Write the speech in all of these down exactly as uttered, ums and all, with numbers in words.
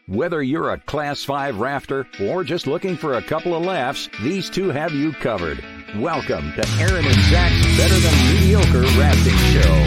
Whether you're a Class five rafter or just looking for a couple of laughs, these two have you covered. Welcome to Aaron and Zach's Better Than Mediocre Rafting Show.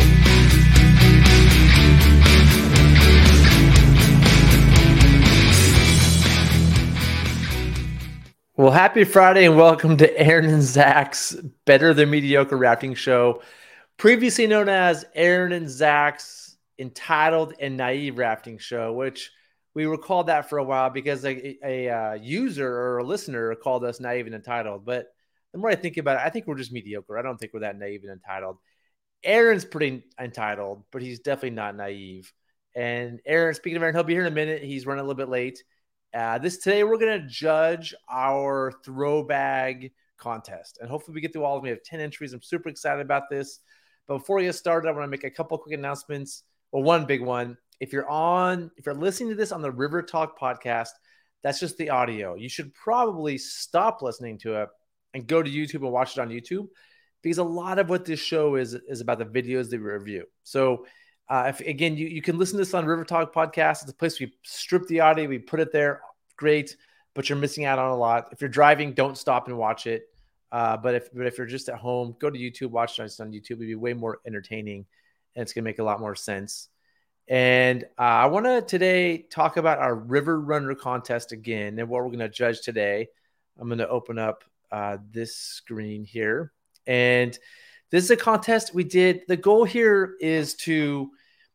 Well, happy Friday and welcome to Aaron and Zach's Better Than Mediocre Rafting Show, previously known as Aaron and Zach's Entitled and Naive Rafting Show, which we were called that for a while because a, a, a user or a listener called us naive and entitled. But the more I think about it, I think we're just mediocre. I don't think we're that naive and entitled. Aaron's pretty entitled, but he's definitely not naive. And Aaron, speaking of Aaron, he'll be here in a minute. He's running a little bit late. Uh, this today, we're going to judge our throw bag contest. And hopefully we get through all of them. We have ten entries. I'm super excited about this. But before we get started, I want to make a couple quick announcements. Well, one big one. If you're on, if you're listening to this on the River Talk podcast, that's just the audio. You should probably stop listening to it and go to YouTube and watch it on YouTube, because a lot of what this show is is about the videos that we review. So, uh, if again, you, you can listen to this on River Talk podcast. It's a place we strip the audio, we put it there. Great, but you're missing out on a lot. If you're driving, don't stop and watch it. Uh, but if but if you're just at home, go to YouTube, watch it on YouTube. It'll be way more entertaining, and it's gonna make a lot more sense. And uh, I want to today talk about our River Runner contest again and what we're going to judge today. I'm going to open up uh, this screen here. And this is a contest we did. The goal here is to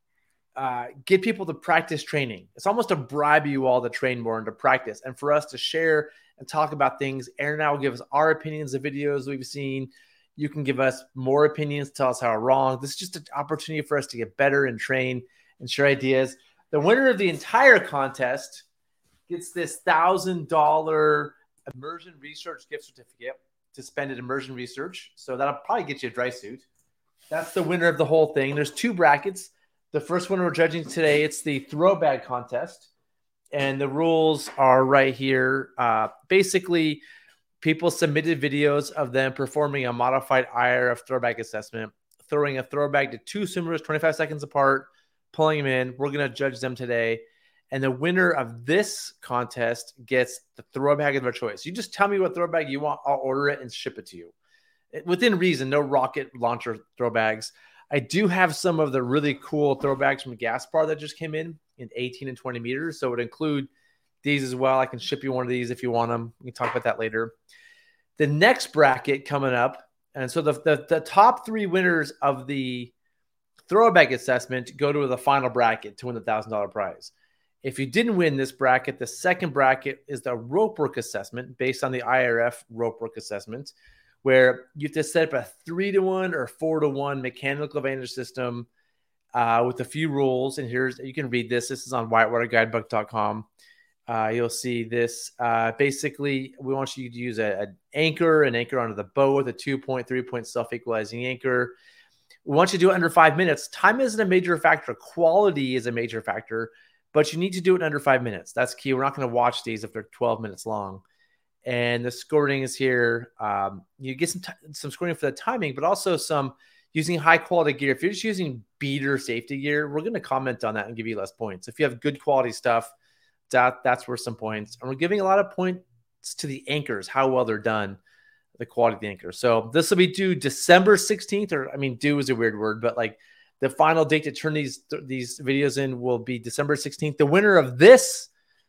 uh, get people to practice training. It's almost to bribe you all to train more and to practice, and for us to share and talk about things. Aaron and I will give us our opinions of videos we've seen. You can give us more opinions, tell us how we're wrong. This is just an opportunity for us to get better and train and share ideas. The winner of the entire contest gets this one thousand dollars immersion research gift certificate to spend at immersion research. So that'll probably get you a dry suit. That's the winner of the whole thing. There's two brackets. The first one we're judging today, it's the throw bag contest. And the rules are right here. Uh, basically, people submitted videos of them performing a modified I R F throw bag assessment, throwing a throw bag to two swimmers twenty-five seconds apart, pulling them in. We're going to judge them today. And the winner of this contest gets the throw bag of their choice. You just tell me what throw bag you want. I'll order it and ship it to you. Within reason, no rocket launcher throw bags. I do have some of the really cool throw bags from Gaspar that just came in in eighteen and twenty meters. So it would include these as well. I can ship you one of these if you want them. We can talk about that later. The next bracket coming up. And so the, the, the top three winners of the throw bag assessment go to the final bracket to win the one thousand dollars prize. If you didn't win this bracket, the second bracket is the rope work assessment based on the I R F rope work assessment, where you have to set up a three to one or four to one mechanical advantage system uh, with a few rules. And here's, you can read this. This is on whitewater guidebook dot com. Uh, you'll see this. Uh, basically, we want you to use an anchor, an anchor onto the bow with a two point three point self-equalizing anchor. We want you to do it under five minutes. Time isn't a major factor. Quality is a major factor, but you need to do it in under five minutes. That's key. We're not going to watch these if they're twelve minutes long. And the scoring is here. Um, you get some t- some scoring for the timing, but also some using high quality gear. If you're just using beater safety gear, we're going to comment on that and give you less points. If you have good quality stuff, that that's worth some points. And we're giving a lot of points to the anchors, how well they're done, the quality of the anchor. So this will be due December sixteenth, or I mean, due is a weird word, but like the final date to turn these th- these videos in will be December sixteenth. The winner of this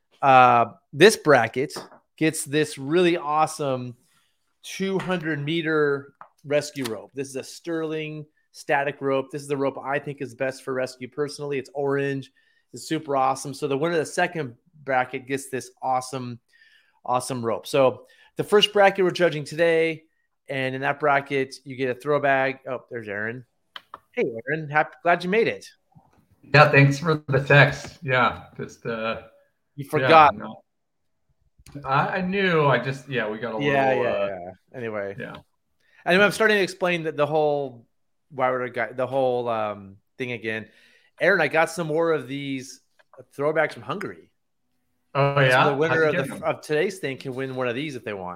uh, this bracket gets this really awesome two hundred meter rescue rope. This is a Sterling static rope. This is the rope I think is best for rescue personally. It's orange. It's super awesome. So the winner of the second bracket gets this awesome, awesome rope. So the first bracket we're judging today, and in that bracket, you get a throw bag. Oh, there's Aaron. Hey, Aaron. Happy, glad you made it. Yeah, thanks for the text. Yeah, just uh, you forgot. Yeah, no. I, I knew. I just yeah, we got a yeah, little. Yeah, uh, yeah. Anyway, yeah. Anyway, I'm starting to explain that the whole why would I got the whole um, thing again. Aaron, I got some more of these throwbacks from Hungary. Oh yeah, so the winner of, the, of today's thing can win one of these if they want.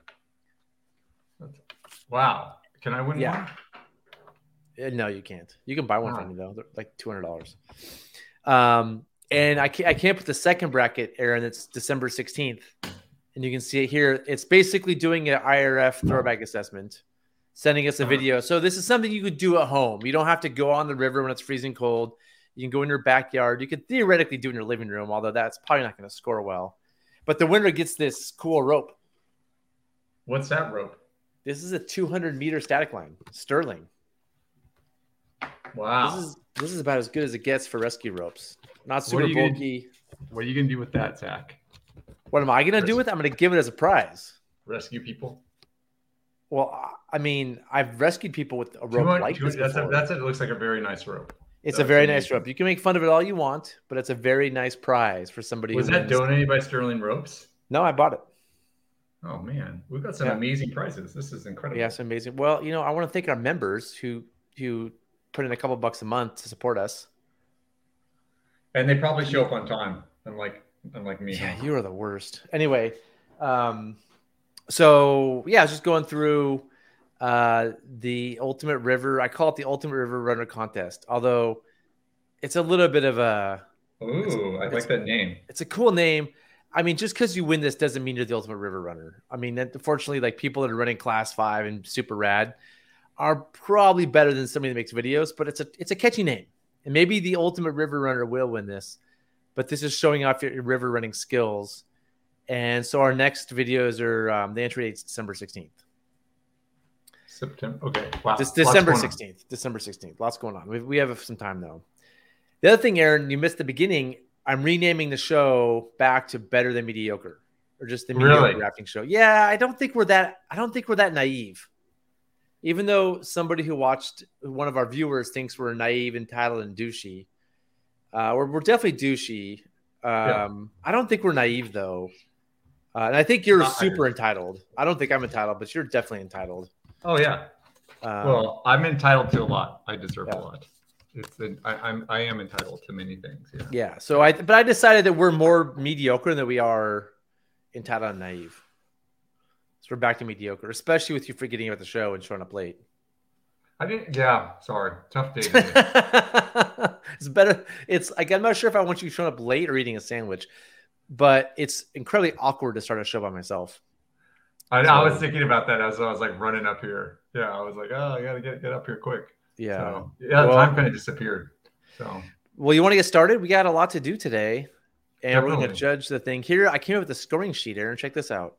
Wow, can I win yeah. one? No, you can't. You can buy one wow. from me though. They're like two hundred dollars. Um, And I can't, I can't put the second bracket, Aaron. It's December sixteenth. And you can see it here. It's basically doing an I R F throwback assessment, sending us a video. So this is something you could do at home. You don't have to go on the river when it's freezing cold. You can go in your backyard. You could theoretically do it in your living room, although that's probably not going to score well. But the winner gets this cool rope. What's that rope? This is a two hundred meter static line, Sterling. Wow. This is this is about as good as it gets for rescue ropes. Not super What bulky. Gonna, what are you going to do with that, Zach? What am I going to do with it? I'm going to give it as a prize. Rescue people? Well, I mean, I've rescued people with a rope like this that's before. A, that's a, it looks like a very nice rope. It's that's a very amazing. nice rope. You can make fun of it all you want, but it's a very nice prize for somebody. Was who that wins. donated by Sterling Ropes? No, I bought it. Oh man, we've got some Yeah. amazing prizes. This is incredible. Yes, amazing. Well, you know, I want to thank our members who who put in a couple bucks a month to support us. And they probably show up on time, unlike unlike me. Yeah, you are the worst. Anyway, um, so yeah, I was just going through uh, the Ultimate River. I call it the Ultimate River Runner Contest, although it's a little bit of a. Ooh, I like that name. It's a cool name. I mean, just because you win this doesn't mean you're the ultimate river runner. I mean, unfortunately, like people that are running class five and super rad are probably better than somebody that makes videos, but it's a it's a catchy name. And maybe the ultimate river runner will win this, but this is showing off your, your river running skills. And so our next videos are um, the entry date's December sixteenth. September. Okay. Wow. This December sixteenth. December sixteenth. Lots going on. We, we have some time though. The other thing, Aaron, you missed the beginning. I'm renaming the show back to Better Than Mediocre, or just the Mediocre Really? Rafting Show. Yeah, I don't think we're that. I don't think we're that naive. Even though somebody who watched one of our viewers thinks we're naive, entitled, and douchey, uh, we're we're definitely douchey. Um, Yeah. I don't think we're naive though, uh, and I think you're Uh, super entitled. I don't think I'm entitled, but you're definitely entitled. Oh yeah. Um, Well, I'm entitled to a lot. I deserve yeah. a lot. It's an, I, I'm I am entitled to many things. Yeah. Yeah. So I, but I decided that we're more mediocre than we are entitled and naive. So we're back to mediocre, especially with you forgetting about the show and showing up late. I didn't. Yeah. Sorry. Tough day today. It's better. It's like, I'm not sure if I want you showing up late or eating a sandwich, but it's incredibly awkward to start a show by myself. I, So- I was thinking about that as I was like running up here. Yeah. I was like, oh, I gotta get get up here quick. Yeah. So, yeah. Well- time kind of disappeared. So Well, you want to get started? We got a lot to do today, and we're going to Definitely. judge the thing here. I came up with a scoring sheet, Aaron. Check this out.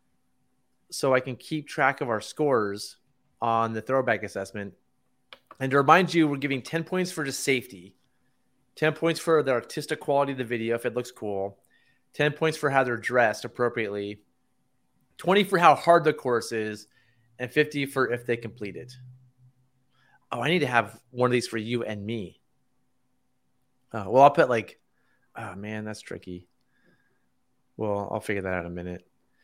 So I can keep track of our scores on the throwback assessment. And to remind you, we're giving ten points for just safety, ten points for the artistic quality of the video, if it looks cool, ten points for how they're dressed appropriately, twenty for how hard the course is, and fifty for if they complete it. Oh, I need to have one of these for you and me. Oh, well, I'll put like, oh man, that's tricky. Well, I'll figure that out in a minute.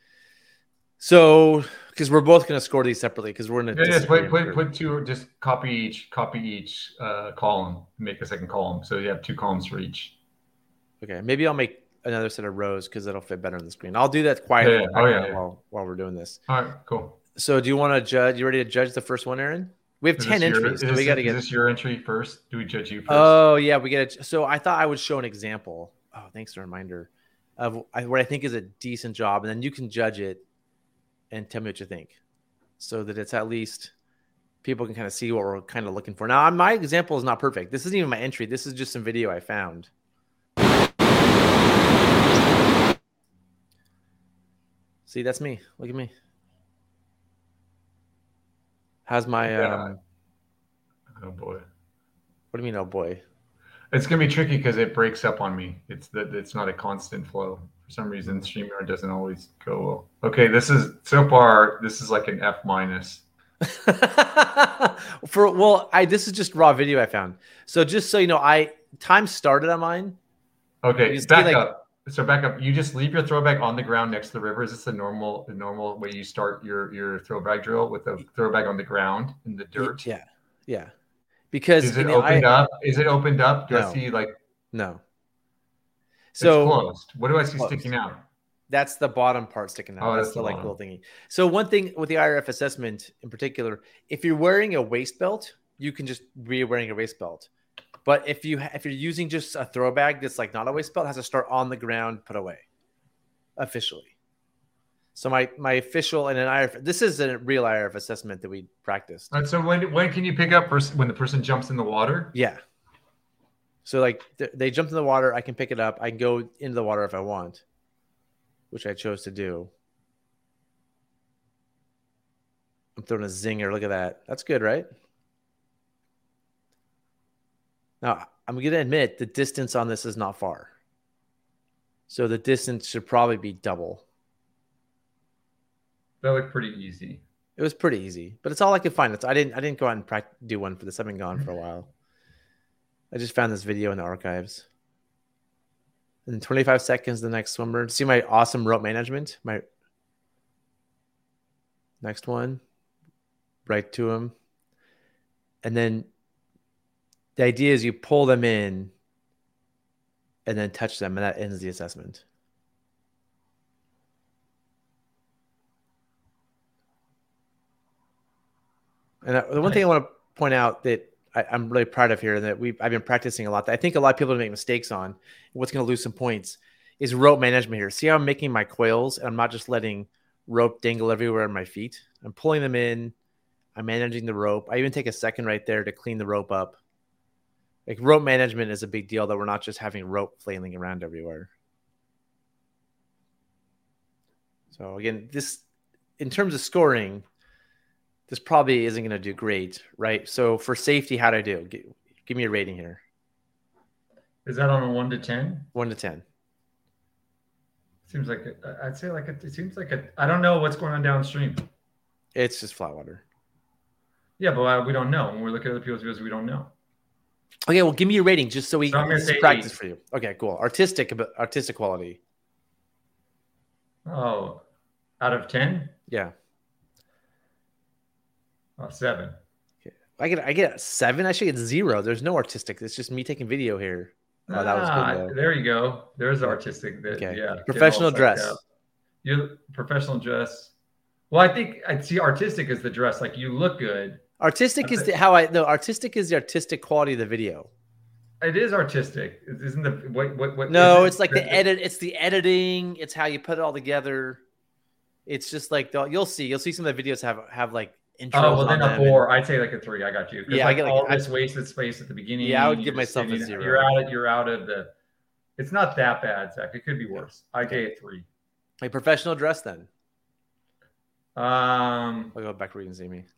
So, because we're both going to score these separately, because we're in a yeah, just disagree put, put group. put two. Just copy each. Copy each uh, column. Make a second column. So you have two columns for each. Okay, maybe I'll make another set of rows because it'll fit better on the screen. I'll do that quietly Yeah, yeah. Oh, yeah, yeah. while while we're doing this. All right. Cool. So, do you want to judge? You ready to judge the first one, Aaron? We have Is ten this your- entries, is so we this- got to Is get. this your entry first? Do we judge you first? Oh yeah, we get it. So I thought I would show an example. Oh, thanks for the reminder of what I think is a decent job, and then you can judge it and tell me what you think, so that it's at least people can kind of see what we're kind of looking for. Now, my example is not perfect. This isn't even my entry. This is just some video I found. See, that's me. Look at me. How's my? Yeah. Um, Oh boy. what do you mean? Oh boy. It's gonna be tricky because it breaks up on me. It's that it's not a constant flow. For some reason, StreamYard doesn't always go well. Okay, this is so far. This is like an F minus. For well, I this is just raw video I found. So just so you know, I time started on mine. Okay, You see, back like- up. So back up. You just leave your throwback on the ground next to the river. Is this the normal the normal way you start your your throwback drill with a throwback on the ground in the dirt? Yeah, yeah. Because Is it you know, opened I, up? Is it opened up? Do No. I see like No. it's So closed? What do I see Closed. sticking out? that's the bottom part sticking out. Oh, that's, that's the the like bottom. little thingy. So one thing with the I R F assessment in particular, if you're wearing a waist belt, you can just be wearing a waist belt. But if you if you're using just a throw bag that's like not always spelled, it has to start on the ground, put away, officially. So my my official and an I R F, this is a real I R F assessment that we practiced. All right, so when when can you pick up for, when the person jumps in the water? Yeah. So like th- they jumped in the water, I can pick it up. I can go into the water if I want, which I chose to do. I'm throwing a zinger. Look at that. That's good, right? Now, I'm going to admit the distance on this is not far. So the distance should probably be double. That looked pretty easy. It was pretty easy, but it's all I could find. It's, I didn't I didn't go out and practice, do one for this. I've been gone for a while. I just found this video in the archives. In twenty-five seconds, the next swimmer. See my awesome rope management? My next one. Right to him. And then the idea is you pull them in and then touch them, and that ends the assessment. And the one thing I want to point out that I, I'm really proud of here, and that we I've been practicing a lot, that I think a lot of people make mistakes on, what's going to lose some points, is rope management here. See how I'm making my coils, and I'm not just letting rope dangle everywhere on my feet. I'm pulling them in. I'm managing the rope. I even take a second right there to clean the rope up. Like rope management is a big deal, that we're not just having rope flailing around everywhere. So again, this, in terms of scoring, this probably isn't going to do great, right? So for safety, how'd I do? Give, give me a rating here. Is that on a one to ten? One to ten. Seems like a, I'd say like a, it seems like a. I don't know what's going on downstream. It's just flat water. Yeah, but uh, we don't know. When we're looking at other people's videos, we don't know. Okay, well, give me your rating just so we So I'm gonna this say is practice eight. for you. Okay, cool. Artistic, artistic quality. Oh, out of ten? Yeah. Oh, seven. Okay. I get I get a seven. I should get zero. There's no artistic. It's just me taking video here. Oh, that was ah, good. Though. There you go. There's artistic. That, Okay. Yeah. Professional dress. You professional dress. Well, I think I'd see artistic as the dress. Like you look good. Artistic is the, how I no artistic is the artistic quality of the video. It is artistic. Isn't the what what what? No, it, it's like the edit. It's the editing. It's how you put it all together. It's just like the, you'll see. You'll see some of the videos have have like intros. Oh well, then a four. And, I'd say like a three. I got you. Yeah, like I get like all I, this wasted space at the beginning. Yeah, I would give myself sitting, a zero. You're out of you're out of the. It's not that bad, Zach. It could be worse. I gave it three. A professional dress then. Um, I'll go back where you can see me.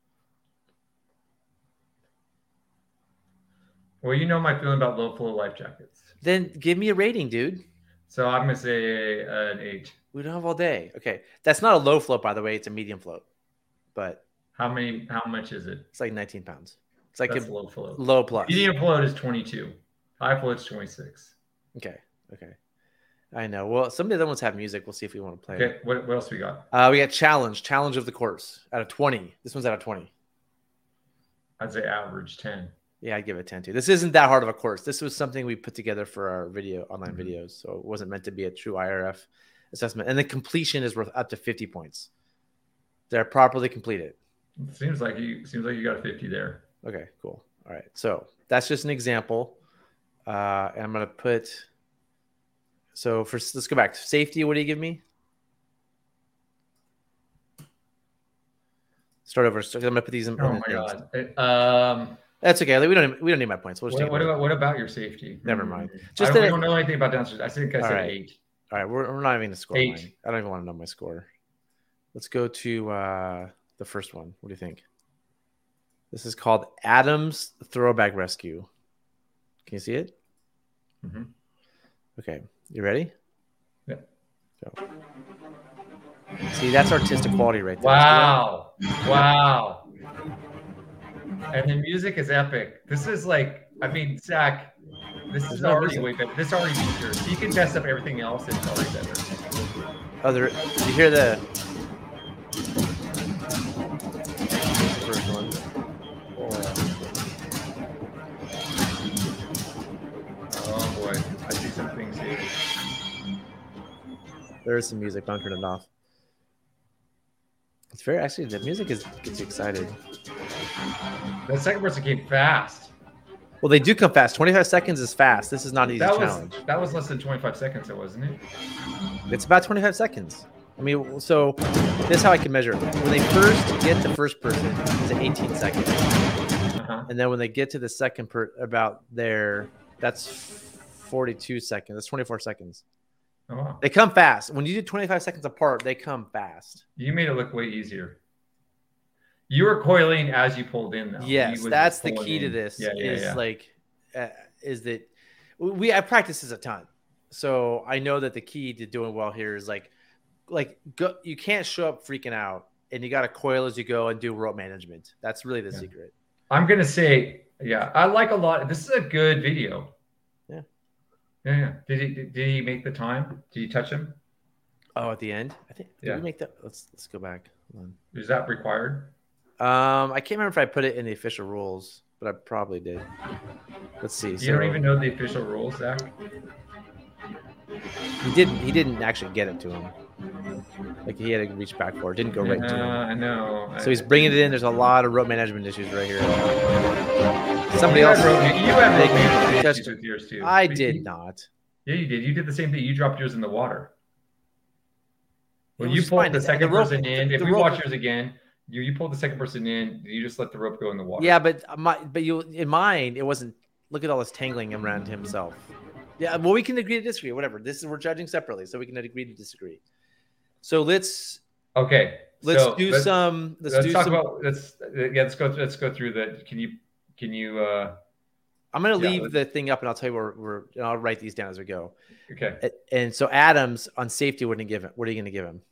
Well, you know my feeling about low flow life jackets. Then give me a rating, dude. So I'm gonna say uh, an eight. We don't have all day. Okay, that's not a low float, by the way. It's a medium float. But how many? How much is it? It's like nineteen pounds. It's like That's a low float. Low plus. Medium float is twenty-two. High float is twenty-six. Okay. Okay. I know. Well, some of the other ones have music. We'll see if we want to play. Okay. It. What, what else we got? Uh, we got challenge. Challenge of the course out of twenty. This one's out of twenty. I'd say average ten. Yeah, I'd give it ten too. This isn't that hard of a course. This was something we put together for our video online mm-hmm. videos, so it wasn't meant to be a true I R F assessment. And the completion is worth up to fifty points. They're properly completed. It seems like you seems like you got a fifty there. Okay, cool. All right, so that's just an example. Uh, and I'm gonna put. So for let's go back to safety. What do you give me? Start over. So I'm gonna put these in. Oh in my god. It, um. That's okay. We don't. We don't need my points. We'll just what, take what about what about your safety? Never mind. Just I don't, that, we don't know anything about downstairs. I think I said right. eight. All right, we're we're not even going to score eight. Mine. I don't even want to know my score. Let's go to uh, the first one. What do you think? This is called Adam's Throwback Rescue. Can you see it? Mm-hmm. Okay, you ready? Yeah. Go. See, that's artistic quality right there. Wow! Wow! And the music is epic. This is like, I mean, Zach, this There's is no already way better. This already beats yours. You can mess up everything else. It's already better. Oh, there, did you hear the first one? Oh boy, I see some things here. There is some music, but I'm turning it off. It's very actually the music is gets you excited. The second person came fast. Well, they do come fast. twenty-five seconds is fast. This is not an easy That was challenge. that was less than twenty-five seconds, though, wasn't it? It's about twenty-five seconds. I mean, so this is how I can measure it. When they first get the first person, it's at eighteen seconds. Uh-huh. And then when they get to the second per about there, that's forty-two seconds. That's twenty-four seconds. Oh, wow. They come fast. When you do twenty-five seconds apart, they come fast. You made it look way easier. You were coiling as you pulled in, though. Yes, that's the key in. to this. Yeah, yeah, is yeah. like, uh, is that we I practice this a ton, so I know that the key to doing well here is like, like go, you can't show up freaking out, and you got to coil as you go and do rope management. That's really the Yeah. secret. I'm gonna say, yeah, I like a lot. This is a good video. Yeah. Yeah, yeah. Did he did he make the time? Did you touch him? Oh, at the end, I think. Did Yeah. we make that? Let's let's go back. Hold Is that required? on. Um, I can't remember if I put it in the official rules, but I probably did. Let's see. You so don't even know the official rules, Zach? he didn't. He didn't actually get it to him. Like he had to reach back for it. Didn't go right to Yeah, him. I know. So he's bringing it in. There's a lot of rope management issues right here. Somebody you else. Had rope, you had they- rope management just- issues with yours too. I But did you- not. Yeah, you did. You did the same thing. You dropped yours in the water. When It you was pulled fine. the The- second the rope- person in, the- if the we rope- watch yours again, you you pulled the second person in. You just let the rope go in the water. Yeah, but my but you in mine it wasn't. Look at all this tangling around himself. Yeah, well, we can agree to disagree. Whatever. This is we're judging separately, so we can agree to disagree. So let's Okay. let's so do let's, some. Let's, Let's do talk some. about. Let's yeah. Let's go. Let's go through the. Can you can you? uh I'm gonna yeah, leave let's- the thing up, and I'll tell you where we're. And I'll write these down as we go. Okay. A- And so Adams on safety, what are you give him? What are you gonna give him?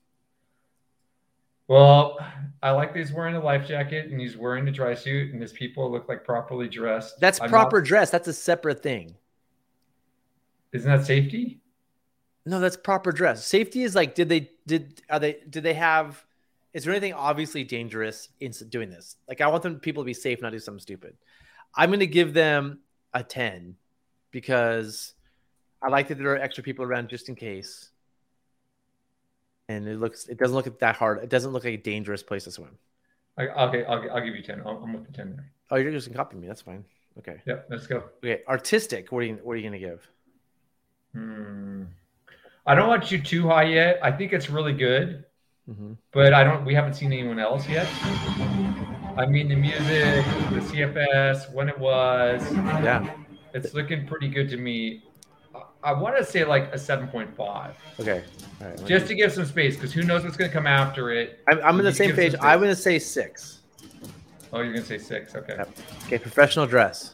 Well, I like that he's wearing a life jacket and he's wearing a dry suit, and his people look like properly dressed. That's I'm proper not- dress. That's a separate thing. Isn't that safety? No, that's proper dress. Safety is like, did they did are they did they have? Is there anything obviously dangerous in doing this? Like, I want them people to be safe, not do something stupid. I'm going to give them a ten because I like that there are extra people around just in case. And it looks, it doesn't look that hard. It doesn't look like a dangerous place to swim. I, okay, I'll, I'll give you ten. I'm, I'm with the ten there. Oh, you're just gonna copy me. That's fine. Okay. Yeah, let's go. Okay. Artistic. What are you? What are you gonna give? Hmm. I don't want you too high yet. I think it's really good, Mm-hmm. but I don't. We haven't seen anyone else yet. I mean, the music, the C F S, when it was, Yeah. it's looking pretty good to me. I, I want to say like a seven point five, Okay. All right. just to give some space, because who knows what's going to come after it. I'm, I'm on the You same give some page. space. I'm gonna say six. Oh, you're going to say six. Okay. Yep. Okay. Professional dress.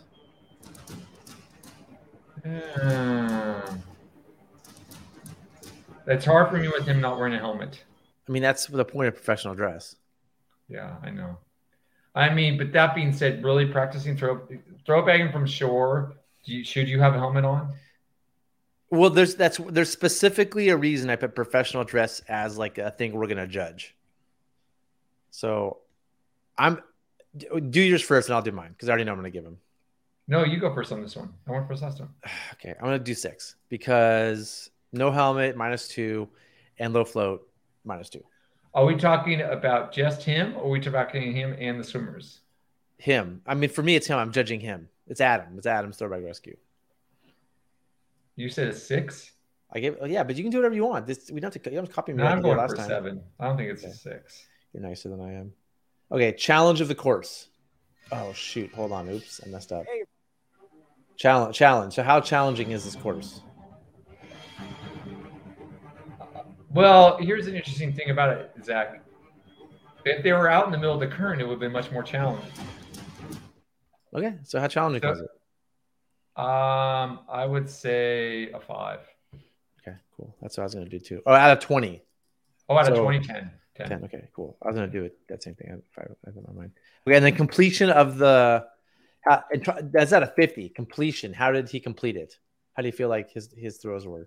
Um, it's hard for me with him not wearing a helmet. I mean, that's the point of professional dress. Yeah, I know. I mean, but that being said, really practicing throw throw bagging from shore, do you, should you have a helmet on? Well, there's that's there's specifically a reason I put professional dress as like a thing we're gonna judge. So, I'm do yours first, and I'll do mine because I already know I'm gonna give him. No, you go first on this one. I went first last time. Okay, I'm gonna do six because no helmet minus two, and low float minus two. Are we talking about just him, or are we talking him and the swimmers? Him. I mean, for me, it's him. I'm judging him. It's Adam. It's Adam's throwback rescue. You said a six? I gave. Oh, yeah, but you can do whatever you want. This we don't have to. You don't have to copy me. No, like I'm you did going last for time. seven. I don't think it's Okay. a six. You're nicer than I am. Okay, challenge of the course. Oh shoot! Hold on. Oops, I messed up. Challenge. Challenge. So how challenging is this course? Well, here's an interesting thing about it, Zach. If they were out in the middle of the current, it would have been much more challenging. Okay, so how challenging So- was it? Um, I would say a five. Okay, cool. That's what I was gonna do too. Oh, out of twenty. Oh, out of So- twenty, ten. ten. ten. Okay, cool. I was gonna do it. That same thing. I had five. I had in my mind. Okay, and then completion of the. How, and try, that's at a fifty completion. How did he complete it? How do you feel like his his throws were?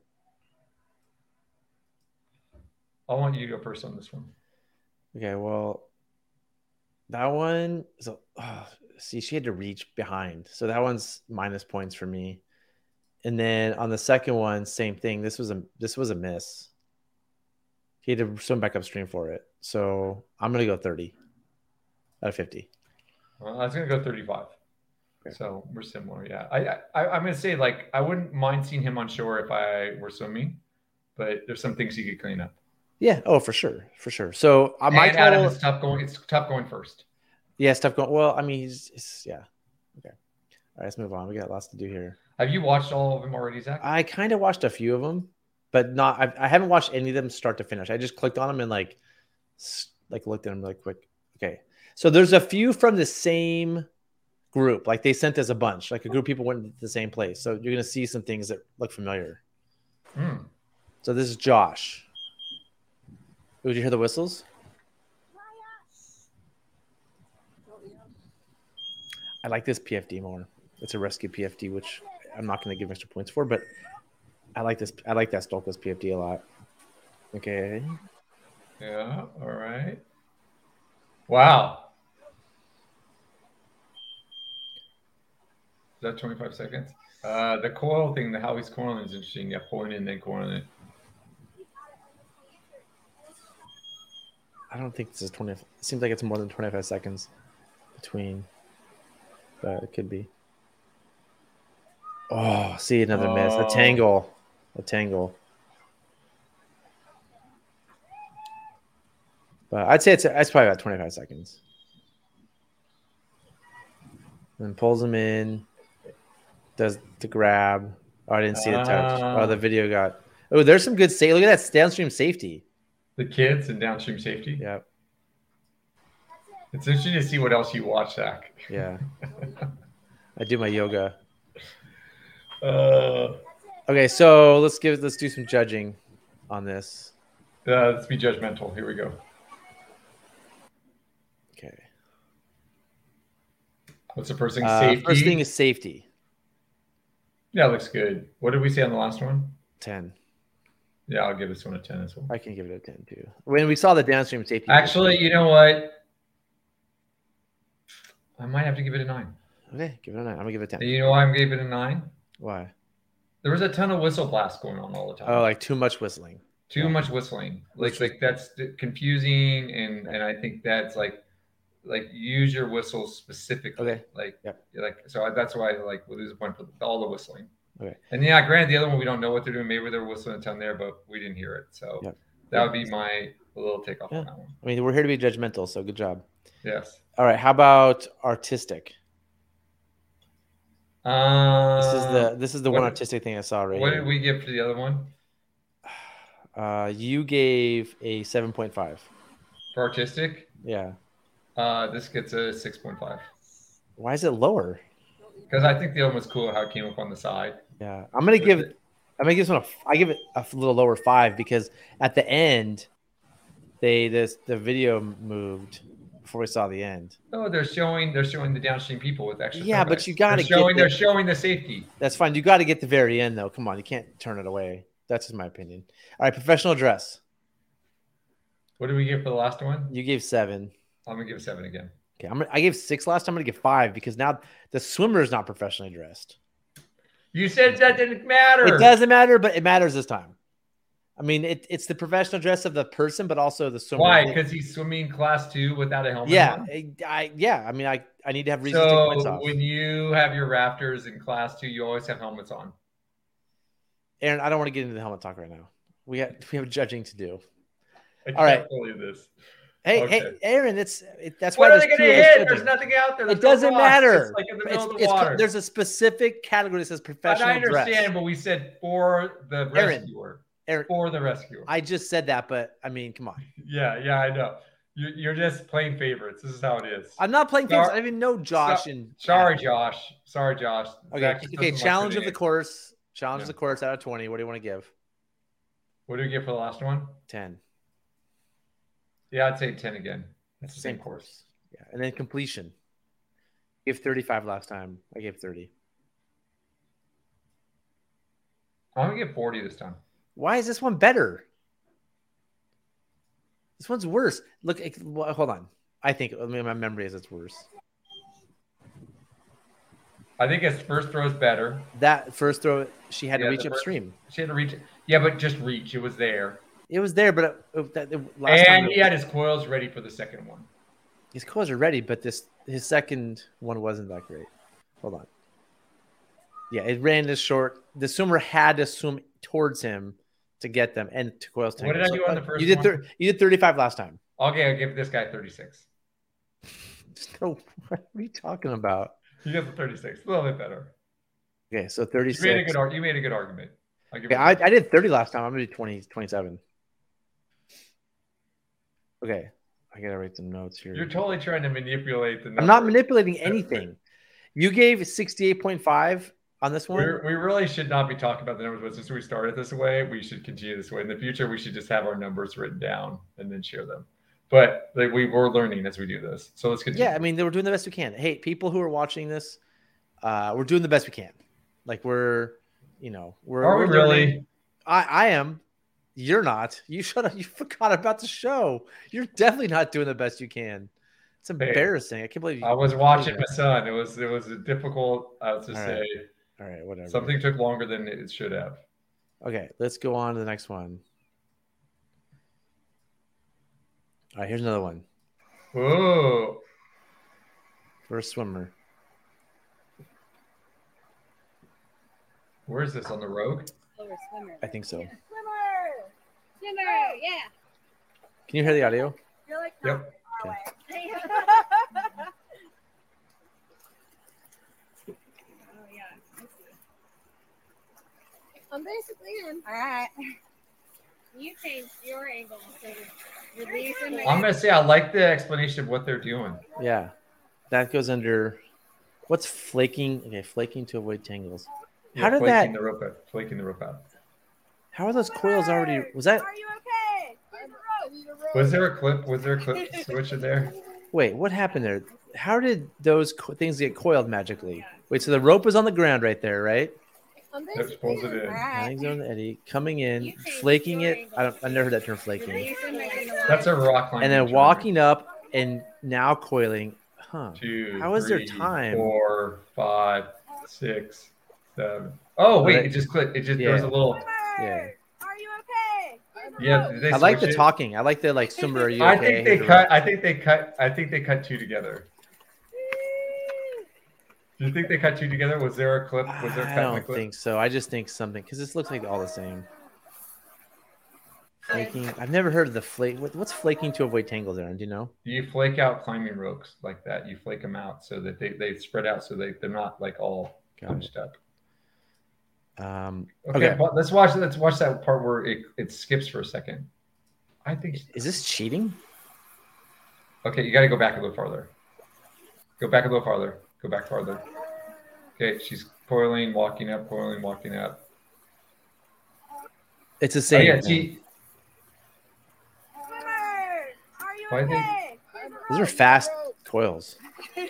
I want you to go first on this one. Okay, well, that one. So, oh, see, she had to reach behind, so that one's minus points for me. And then on the second one, same thing. This was a this was a miss. He had to swim back upstream for it, so I'm gonna go thirty out of fifty. Well, I was going to go thirty-five. Okay. So we're similar. Yeah. I, I, I'm going to say, like, I wouldn't mind seeing him on shore if I were swimming, but there's some things he could clean up. Yeah. Oh, for sure. For sure. So uh, my and Adam, total, it's tough going. It's tough going first. yeah, stuff going. Well, I mean, he's, he's yeah. Okay. All right, let's move on. We got lots to do here. Have you watched all of them already, Zach? I kind of watched a few of them, but not. I, I haven't watched any of them start to finish. I just clicked on them and like, like looked at them like quick. Okay, so there's a few from the same group. Like they sent us a bunch. Like a group of people went to the same place. So you're gonna see some things that look familiar. Mm. So this is Josh. Did you hear the whistles? I like this P F D more. It's a rescue P F D, which I'm not going to give extra points for, but I like this. I like that Stolkos P F D a lot. Okay. Yeah. All right. Wow. Is that twenty-five seconds? Uh, the coil thing, the how he's coiling is interesting. Yeah, pulling in, then coiling it. I don't think this is twenty. It seems like it's more than twenty-five seconds between, but it could be. Oh, see another oh. miss. A tangle. A tangle. But I'd say it's it's probably about twenty-five seconds. And pulls him in. Does the grab. Oh, I didn't see the touch. Uh, oh, the video got. Oh, there's some good safety. Look at that downstream safety. The kids and downstream safety. Yep. It's interesting to see what else you watch, Zach. Yeah. I do my yoga. Uh, okay, so let's give let's do some judging on this. Uh, let's be judgmental. Here we go. Okay. What's the first thing? Uh, safety. First thing is safety. Yeah, looks good. What did we say on the last one? Ten. Yeah, I'll give this one a ten as well. I can give it a ten too. When we saw the downstream safety. Actually, you know what? I might have to give it a nine. Okay, give it a nine. I'm gonna give it a ten. You know why I'm giving it a nine? Why? There was a ton of whistle blasts going on all the time. Oh, like too much whistling. Too yeah. much whistling. Like, like that's confusing, and and I think that's like, like use your whistles specifically. Okay. Like, yep. like so that's why I like well, there's a point for all the whistling. Okay. And yeah, granted, the other one we don't know what they're doing. Maybe they're whistling a ton there, but we didn't hear it. So yep. that would be my little takeoff yeah. on that one. I mean, we're here to be judgmental, so good job. Yes. All right. How about artistic? Uh, this is the this is the what, one artistic thing I saw right What here. did we give for the other one? Uh, you gave a seven point five. For artistic? Yeah. Uh, this gets a six point five. Why is it lower? Because I think the other one was cool how it came up on the side. Yeah, I'm gonna give. It? I'm gonna give this one a. I give it a little lower five because at the end, they this the video moved before we saw the end. Oh, they're showing they're showing the downstream people with extra. Yeah, but you got to get showing the, they're showing the safety. That's fine. You got to get the very end though. Come on, you can't turn it away. That's just my opinion. All right, professional dress. What did we give for the last one? You gave seven. I'm gonna give seven again. Okay, I'm gonna, I gave six last time. I'm gonna give five because now the swimmer is not professionally dressed. You said that didn't matter. It doesn't matter, but it matters this time. I mean, it, it's the professional dress of the person, but also the swimmer. Why? Because he's swimming class two without a helmet. Yeah, on? I, I yeah. I mean, I, I need to have reason so to take points off. When you have your rafters in class two, you always have helmets on. Aaron, I don't want to get into the helmet talk right now. We have we have judging to do. I All right. believe this. Hey, okay. hey, Aaron, it's it, that's what why. What are they going to hit? There's nothing out there. There's it doesn't no matter. It's like in the middle it's, of the it's, water. There's a specific category that says professional and I understand, dress. but we said for the rescuer. Aaron, for the rescuer. I just said that, but I mean, come on. Yeah, yeah, I know. You're, you're just playing favorites. This is how it is. I'm not playing favorites. I don't even know Josh. So, and sorry, Josh. Sorry, Josh. Okay, okay. Challenge of the course. Challenge yeah. of the course out of twenty. What do you want to give? What do we get for the last one? ten. Yeah, I'd say ten again. That's the same, same course. course. Yeah, and then completion. I gave thirty-five last time. I gave thirty. I'm gonna get forty this time. Why is this one better? This one's worse. Look, well, hold on. I think I mean, my memory is it's worse. I think his first throw is better. That first throw, she had yeah, to reach first, upstream. She had to reach. Yeah, but just reach. It was there. It was there, but it, it, that, it, last and time he had his coils ready for the second one. His coils are ready, but this his second one wasn't that great. Hold on. Yeah, it ran this short. The swimmer had to swim towards him to get them and to coils tangle. What did I do so, on the first you did one? thir- you did thirty-five last time. Okay, I'll give this guy thirty-six. So what are you talking about? You got the thirty-six. A little bit better. Okay, so thirty-six. You made a good, ar- you made a good argument. I'll give Okay, I, I did thirty last time. I'm going to do twenty, twenty-seven. Okay, I got to write some notes here. You're totally trying to manipulate the numbers. I'm not manipulating anything. You gave sixty-eight point five on this one. We're, we really should not be talking about the numbers, but since we started this way, we should continue this way. In the future, we should just have our numbers written down and then share them. But like, we were learning as we do this. So let's continue. Yeah, I mean, we're doing the best we can. Hey, people who are watching this, uh, we're doing the best we can. Like we're, you know, we're. Are we we're really? learning. I, I am. You're not. You shut up. You forgot about the show. You're definitely not doing the best you can. It's embarrassing. Hey, I can't believe you. I was watching my son. It was it was a difficult. I was to All say. Right. All right, whatever. Something took longer than it should have. Okay, let's go on to the next one. All right, here's another one. Whoa. First swimmer. Where is this, on the Rogue? Oh, swimmer. I think so. Swimmer! Swimmer, yeah. Can you hear the audio? You're like yep. Okay. Oh, yeah. I see. I'm basically in. All right. You changed your angle. So you're releasing I'm going to say I like the explanation of what they're doing. Yeah. That goes under, what's flaking? Okay, flaking to avoid tangles. Yeah, How did flaking that? The rope out, flaking the rope out. How are those coils already? Was that? Are you okay? Was there a clip? Was there a clip switch in there? Wait, what happened there? How did those co- things get coiled magically? Wait, so the rope was on the ground right there, right? Yep, pulls it in. Landing on the eddy, coming in, flaking it. I don't. I never heard that term, flaking. That's a rock line. And then walking up and now coiling. Huh? Two, How is three, there time? Four, five, six, seven. Oh wait, Right. it just clicked. It just Yeah. there was a little. Yeah. Are you okay? Yeah, did they I like the switch it? talking. I like the like swimmer. Are you I okay? think they cut. I think they cut. I think they cut two together. Do you think they cut two together? Was there a clip? Was there a I cut in the don't clip? think so. I just think something because this looks like all the same. Flaking. I've never heard of the flake. What, what's flaking to avoid tangles, Aaron? Do you know? You flake out climbing ropes like that. You flake them out so that they, they spread out so they, they're not like all Got bunched up. Um, Okay, okay. But let's watch let's watch that part where it, it skips for a second. I think Is this cheating? okay, you gotta go back a little farther. Go back a little farther. Go back farther. Okay, she's coiling, walking up, coiling, walking up. It's the Oh, same. yeah, thing. see, Swimmer, are you Why they- okay? Those are fast coils.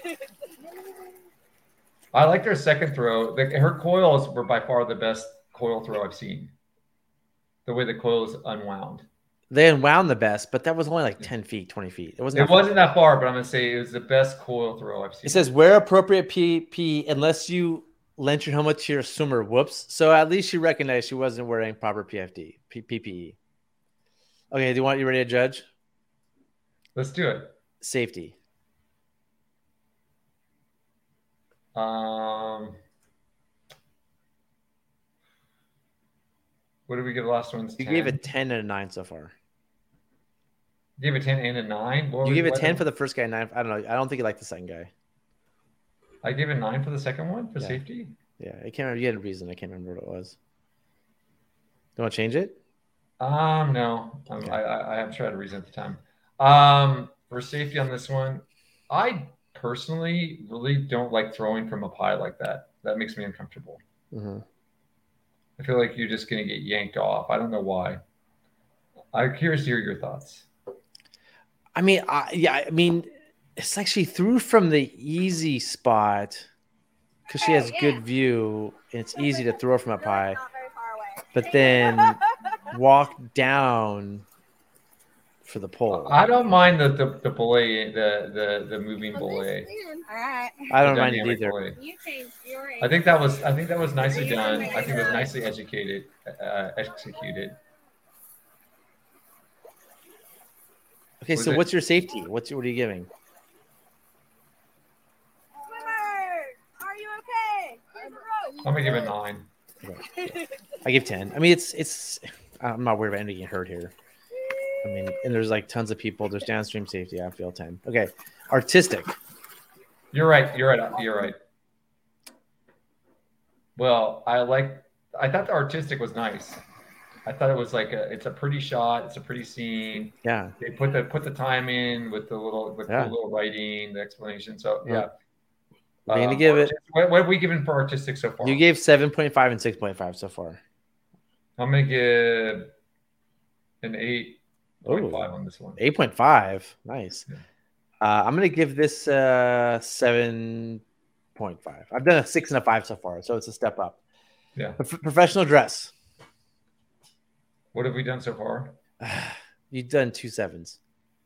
I like her second throw. The, her coils were by far the best coil throw I've seen. The way the coil is unwound. They unwound the best, but that was only like ten feet, twenty feet. It wasn't. It that far. wasn't that far, but I'm gonna say it was the best coil throw I've seen. It says wear appropriate P P E unless you lent your helmet to your swimmer. Whoops. So at least she recognized she wasn't wearing proper P F D, P P E. Okay, do you want you ready to judge? Let's do it. Safety. Um, what did we give the last one? You gave a ten and a nine so far. You gave a ten and a nine. What You was- gave a what ten did- for the first guy, nine. I don't know. I don't think you like the second guy. I gave a nine for the second one for Yeah. safety. Yeah, I can't remember. You had a reason. I can't remember what it was. You want to change it? Um, no, um, Okay. I, I I have tried a reason at the time. Um, for safety on this one, I personally really don't like throwing from up high like that. That makes me uncomfortable. Mm-hmm. I feel like you're just going to get yanked off. I don't know why. I'm curious to hear your thoughts. I mean, I, yeah, I mean, it's like she threw from the easy spot because she has good view and it's easy to throw from up high, Not very far away. but then walk down for the pole. I don't mind the the, the belay, the the the moving I'm belay. basically in. All right. I don't the mind it dynamic either. belay. You changed your I think that was I think that was nicely done. I think it was nicely educated, uh, executed. Okay, Was so it- what's your safety? What's your, what are you giving? Swimmer, are you I'm gonna give it nine. Okay. I give ten. I mean, it's it's. I'm not worried about anybody getting hurt here. I mean, and there's like tons of people. There's downstream safety. I feel ten. Okay, artistic. You're right. You're right. You're right. Well, I like. I thought the artistic was nice. I thought it was like a. It's a pretty shot. It's a pretty scene. Yeah. They put the put the time in with the little with Yeah. the little writing, the explanation. So yeah. We're gonna Um, give it. artistic- What, what have we given for artistic so far? You gave seven point five and six point five so far. I'm gonna give an eight point five Ooh. on this one. Eight point five. Nice. Yeah. Uh, I'm gonna give this uh seven point five. I've done a six and a five so far, so it's a step up. Yeah. Pro- professional dress. What have we done so far? You've done two sevens.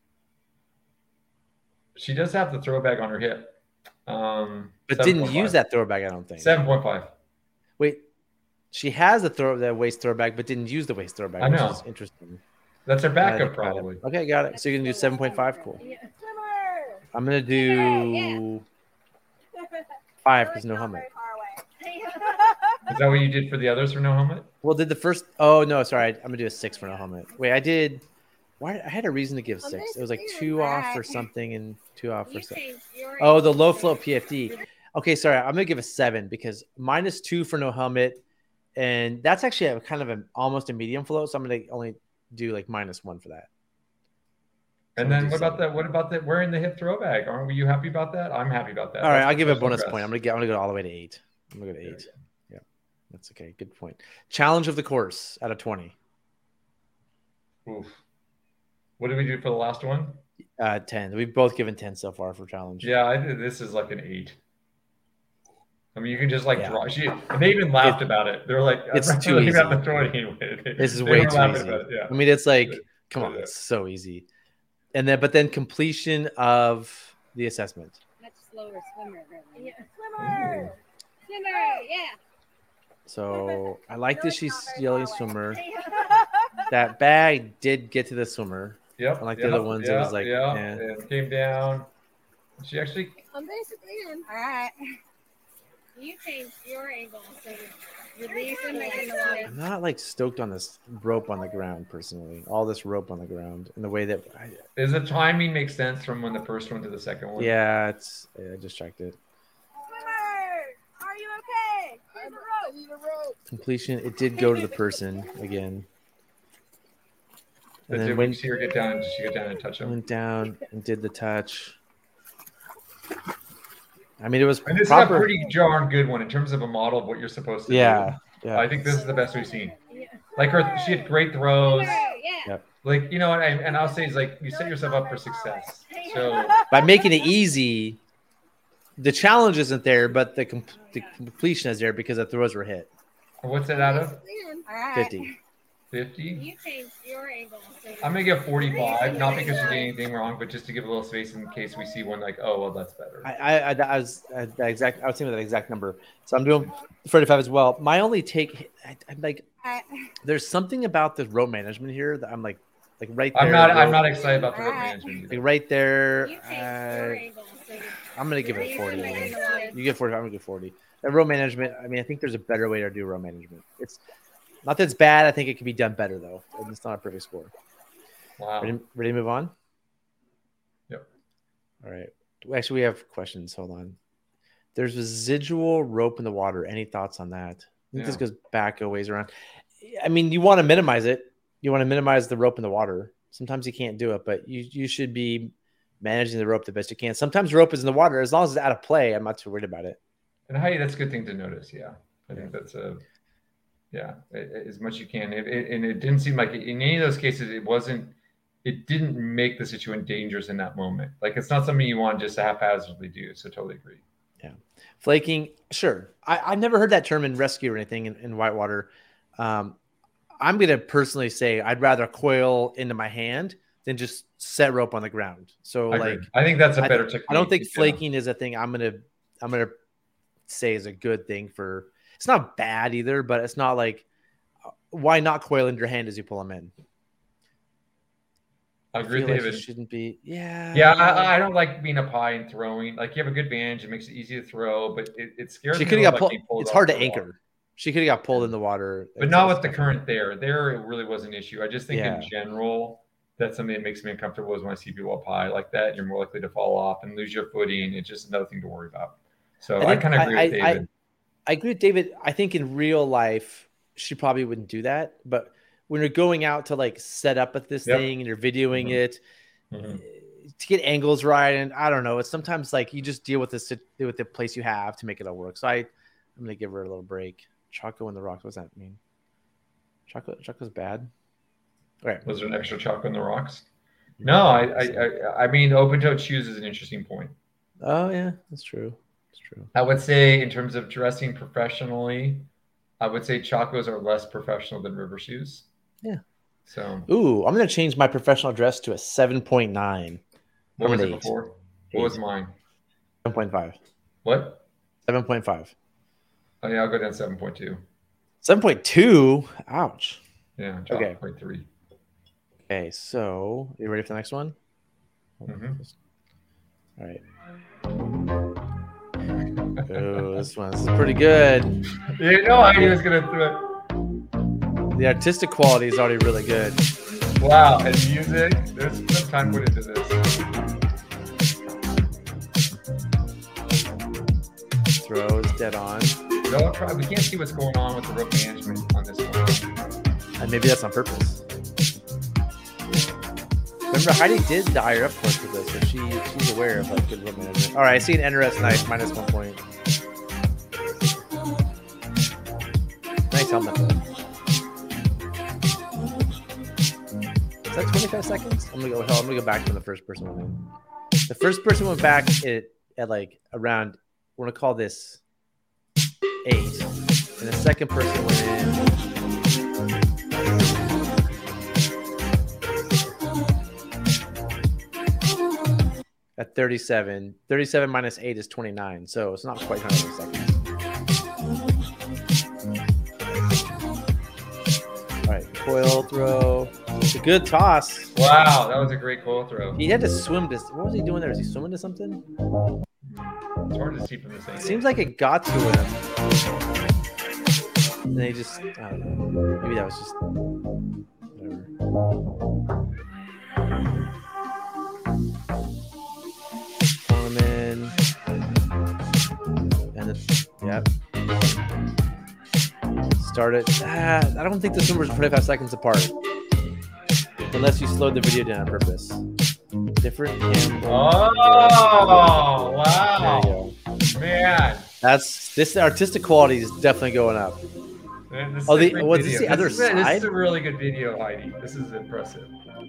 She does have the throwback on her hip. Um, But didn't use that throwback, I don't think. seven point five. Wait, she has the throw the waist throwback, but didn't use the waist throwback. I know. Which is interesting. That's her Uh, backup, got it. probably. Okay, got it. So you're gonna do seven point five. Cool. Yeah. I'm gonna do five because no helmet. Is that what you did for the others for no helmet? Well, did the first? Oh no, sorry. I'm gonna do a six for no helmet. Wait, I did. Why? I had a reason to give six. It was like two off for something and two off for You something. changed your Oh, the angle low so flow that P F D. you're- Okay, sorry. I'm gonna give a seven because minus two for no helmet, and that's actually a kind of a almost a medium float. So I'm gonna only do like minus one for that. And So then we'll do what about seven. that? What about that? Wearing the hip throwback? Aren't you happy about that? I'm happy about that. All right, That's I'll give it a professional bonus dress. point. I'm gonna get. I'm gonna go all the way to eight. I'm gonna go to There we eight. go. Yeah, that's okay. Good point. Challenge of the course out of twenty. Oof. What did we do for the last one? Uh, ten. We've both given ten so far for challenge. Yeah, I did. This is like an eight. I mean, you can just like Yeah. draw. She, and they even laughed about it. They're like, It's I'm not too really easy. about to throw it anyway. This is They way were too laughing easy. about it, yeah. I mean, it's like, come on, Yeah. it's so easy. And then, but then completion of the assessment. Much slower swimmer, really. Yeah. Swimmer! Swimmer, yeah. So I like that she's yelling swimmer. That bag did get to the swimmer. Yep. Unlike the yep, other ones, it yeah, was like, yeah, yeah. and came down. She actually, I'm basically in. All right. You changed your angle so that you're leaving in the water. I'm not like stoked on this rope on the ground personally. All this rope on the ground and the way that, I, does the timing make sense from when the first one to the second one? yeah, it's yeah, distracted. Swimmer, are you okay? Here's a rope. I need a rope. Completion. It did go to the person again. Did And then we when see her get down? Did she get down and touch him? went down and did the touch. I mean, it was And this proper. is a pretty darn good one in terms of a model of what you're supposed to yeah, do. yeah. I think this is the best we've seen. Yeah. Like her, she had great throws. Swimmer, yeah. Yep. Like, you know, and, and I'll say is like you set yourself up for success. So By making it easy, the challenge isn't there, but the, com- the completion is there because the throws were hit. what's it out of? All right. fifty. fifty? You changed your angle so that I'm gonna give forty-five, not because she did anything wrong, but just to give a little space in case we see one like, oh well, that's better. I, I, I, I was I, that exact. I was thinking that exact number. So I'm doing thirty-five as well. My only take, I, I'm like, All right. there's something about the rope management here that I'm like, like right there. I'm not. I'm rope- not excited about the rope management like either. right there. You changed your Uh, angle so that I'm gonna give you're it forty. leaving in again. the water. You get forty. I'm gonna give forty. That row management. I mean, I think there's a better way to do row management. It's not that it's bad. I think it can be done better though. And it's not a perfect score. Wow. Ready, ready to move on? Yep. All right. Actually, we have questions. Hold on. There's residual rope in the water. Any thoughts on that? I think this Yeah. goes back a ways around. I mean, you want to minimize it. You want to minimize the rope in the water. Sometimes you can't do it, but you you should be managing the rope the best you can. Sometimes rope is in the water. As long as it's out of play, I'm not too worried about it. And Heidi, that's a good thing to notice. Yeah, I think that's a yeah, a- a- as much you can. It, it, and it didn't seem like in any of those cases it wasn't. It didn't make the situation dangerous in that moment. Like it's not something you want just to haphazardly do. So totally agree. Flaking, sure. I, I've never heard that term in rescue or anything in, in whitewater. Um, I'm going to personally say I'd rather coil into my hand than just set rope on the ground. So I like, agree. I think that's a I- better technique. I don't think Yeah. flaking is a thing I'm going to, I'm going to say is a good thing for, it's not bad either, but it's not like, why not coil into your hand as you pull them in? I agree with like David. he shouldn't be. Yeah. Yeah, I, I don't like being up high and throwing. Like you have a good advantage, it makes it easy to throw, but it, it scares She me. could a have little got about pulled. pulled It's off hard to the water. anchor. She could have got pulled in the water. But It's- not it's with the definitely- current there. There, it really was an issue. I just think Yeah. in general, that's something that makes me uncomfortable is when I see people up high like that. You're more likely to fall off and lose your footing. It's just another thing to worry about. So I, I think- kind of agree I- with I- David. I agree with David. I think in real life, she probably wouldn't do that. But when you're going out to like set up at this Yep. thing and you're videoing Mhm. it Mhm. to get angles right, and I don't know, it's sometimes like you just deal with this with the place you have to make it all work. So I, I'm gonna give her a little break. Choco in the rocks. What does that mean? Chocolate. Chocolate's bad. All right. Was there an extra chalk on the rocks? No, I, I, I, I mean, open-toed shoes is an interesting point. Oh yeah, that's true. That's true. I would say in terms of dressing professionally, I would say Chacos are less professional than river shoes. Yeah. So Ooh, I'm gonna change my professional dress to a seven point nine. what was it Eight. before? What was mine? seven point five. What? seven point five. Oh yeah, I'll go down seven point two. seven point two. Ouch. Yeah, Okay. okay. point three. Okay, so are you ready for the next one? Mhm. All right. Oh, this one this is pretty good. You know I was gonna throw The artistic quality is already really good. it. Wow, and music. There's some time put into this. Throw is dead on. No, try- we can't see what's going on with the rope management on this one. And maybe that's on purpose. Remember, Heidi did dye her up close to this, so she she's aware of like good rope management. All right, I see an N R S knife minus one point. Nice helmet. Is that twenty-five seconds? I'm gonna go. Hell, I'm gonna go back when the first person went in. The first person went back at, at like around. We're gonna call this eight, and the second person went in. At thirty-seven. thirty-seven minus eight is twenty-nine, so it's not quite one hundred seconds. All right, coil throw. It's a good toss. Wow, that was a great coil throw. He had to swim to. What was he doing there? Is he swimming to something? It's hard to see from this It angle. seems like it got to him. And they just, I don't know. Maybe that was just whatever. Pull him in. And it's, yep. Start it. Ah, I don't think the numbers are twenty-five seconds apart. Unless you slowed the video down on purpose. Different camera. Oh, There wow. you go. Man. That's this artistic quality is definitely going up. Man, this Oh, is a the- great was this video. the other is a- This side? is a really good video, Heidi. This is impressive.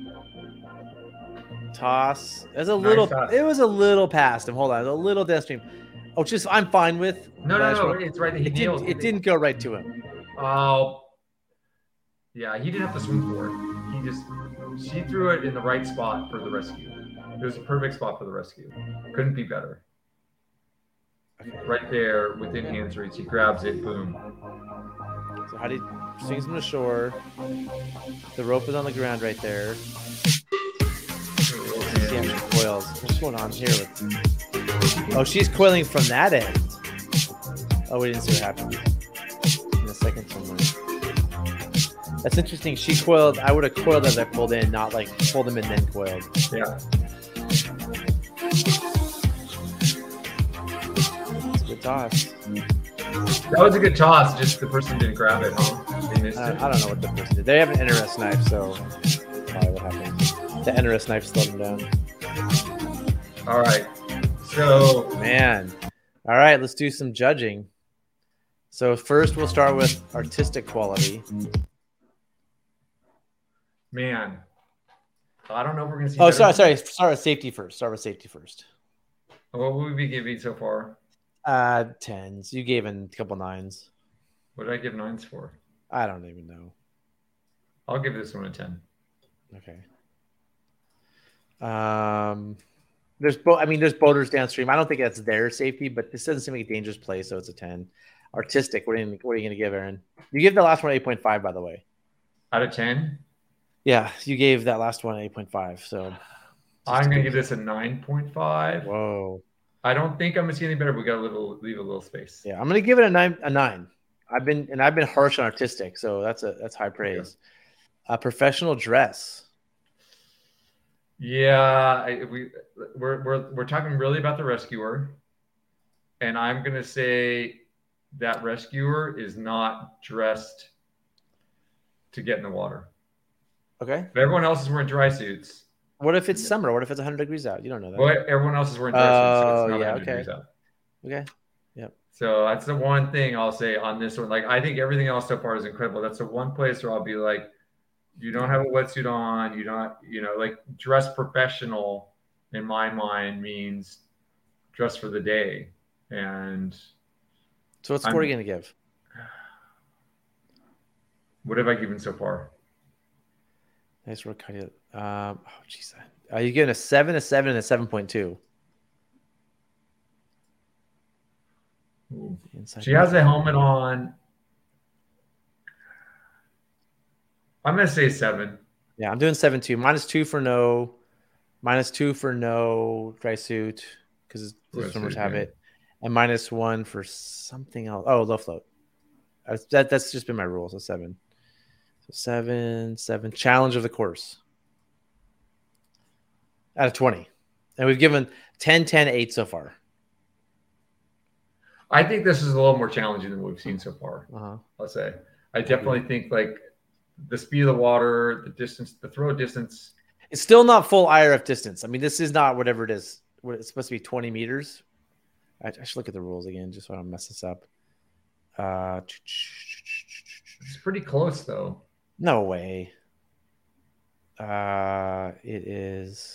Toss. There's a Nice little. toss. It was a little past him. Hold on, a little downstream. Oh, just I'm fine with. No, but I no, just no. want- It's right. He It nailed didn't. It didn't go right to him. Oh. Yeah, he didn't have to swim for it. He just, she threw it in the right spot for the rescue. It was a perfect spot for the rescue. Couldn't be better. Okay. Right there within hands reach. He grabs it. Boom. So how do you swings him to shore? The rope is on the ground right there. See how she coils. What's going on here? With... Oh, she's coiling from that end. Oh, we didn't see what happened in the second somewhere. That's interesting. She coiled. I would have coiled as I pulled in, not like pulled him and then coiled. Yeah. It's a good toss. That was a good toss. Just the person didn't grab it. Huh? They missed I, it. I don't know what the person did. They have an N R S knife, so that's probably what happened. The N R S knife slowed him down. All right. So, Man. All right, let's do some judging. So first we'll start with artistic quality. man, I don't know if we're going to see. Oh, better- sorry, sorry. Start with safety first. Start with safety first. What would we be giving so far? Uh, tens. You gave in a couple nines. What did I give nines for? I don't even know. I'll give this one a ten. Okay. Um, there's bo- I mean, there's boaters downstream. I don't think that's their safety, but this doesn't seem like a dangerous place, so it's a ten. Artistic. What are you, what are you going to give, Aaron? You give the last one eight point five, by the way. Out of ten? Yeah, you gave that last one eight point five. So I'm going to give this a nine point five. Whoa. I don't think I'm going to see any better. We got to little leave a little space. Yeah, I'm going to give it a nine. A nine. I've been and I've been harsh on artistic, so that's a that's high praise. A professional dress. Yeah, I, we we're we're we're talking really about the rescuer, and I'm going to say that rescuer is not dressed to get in the water. Okay. But everyone else is wearing dry suits. What if it's summer? What if it's one hundred degrees out? You don't know that. Well, everyone else is wearing dry suits, so Oh, it's not yeah, one hundred okay. degrees out. Okay. Yep. So that's the one thing I'll say on this one. Like, I think everything else so far is incredible. That's the one place where I'll be like, you don't have a wetsuit on. You don't, you know, like dress professional in my mind means dress for the day. And So what score are you going to give? What have I given so far? Nice work, Heidi. Um, oh, jeez. Uh, you're getting a seven, a seven, and a seven point two. She has a helmet on. I'm going to say seven. Yeah, I'm doing seven two. Minus two for no. Minus two for no dry suit because the swimmers have it. And minus one for something else. Oh, low float. That's, that, that's just been my rule. So seven. So seven, seven. Challenge of the course. Out of twenty. And we've given ten, ten, eight so far. I think this is a little more challenging than what we've seen so far. Uh-huh. I'll say. I definitely think like the speed of the water, the distance, the throw distance. It's still not full I R F distance. I mean, this is not whatever it is. It's supposed to be twenty meters. I, I should look at the rules again just so I don't mess this up. Uh, it's pretty close, though. No way. Uh, it is.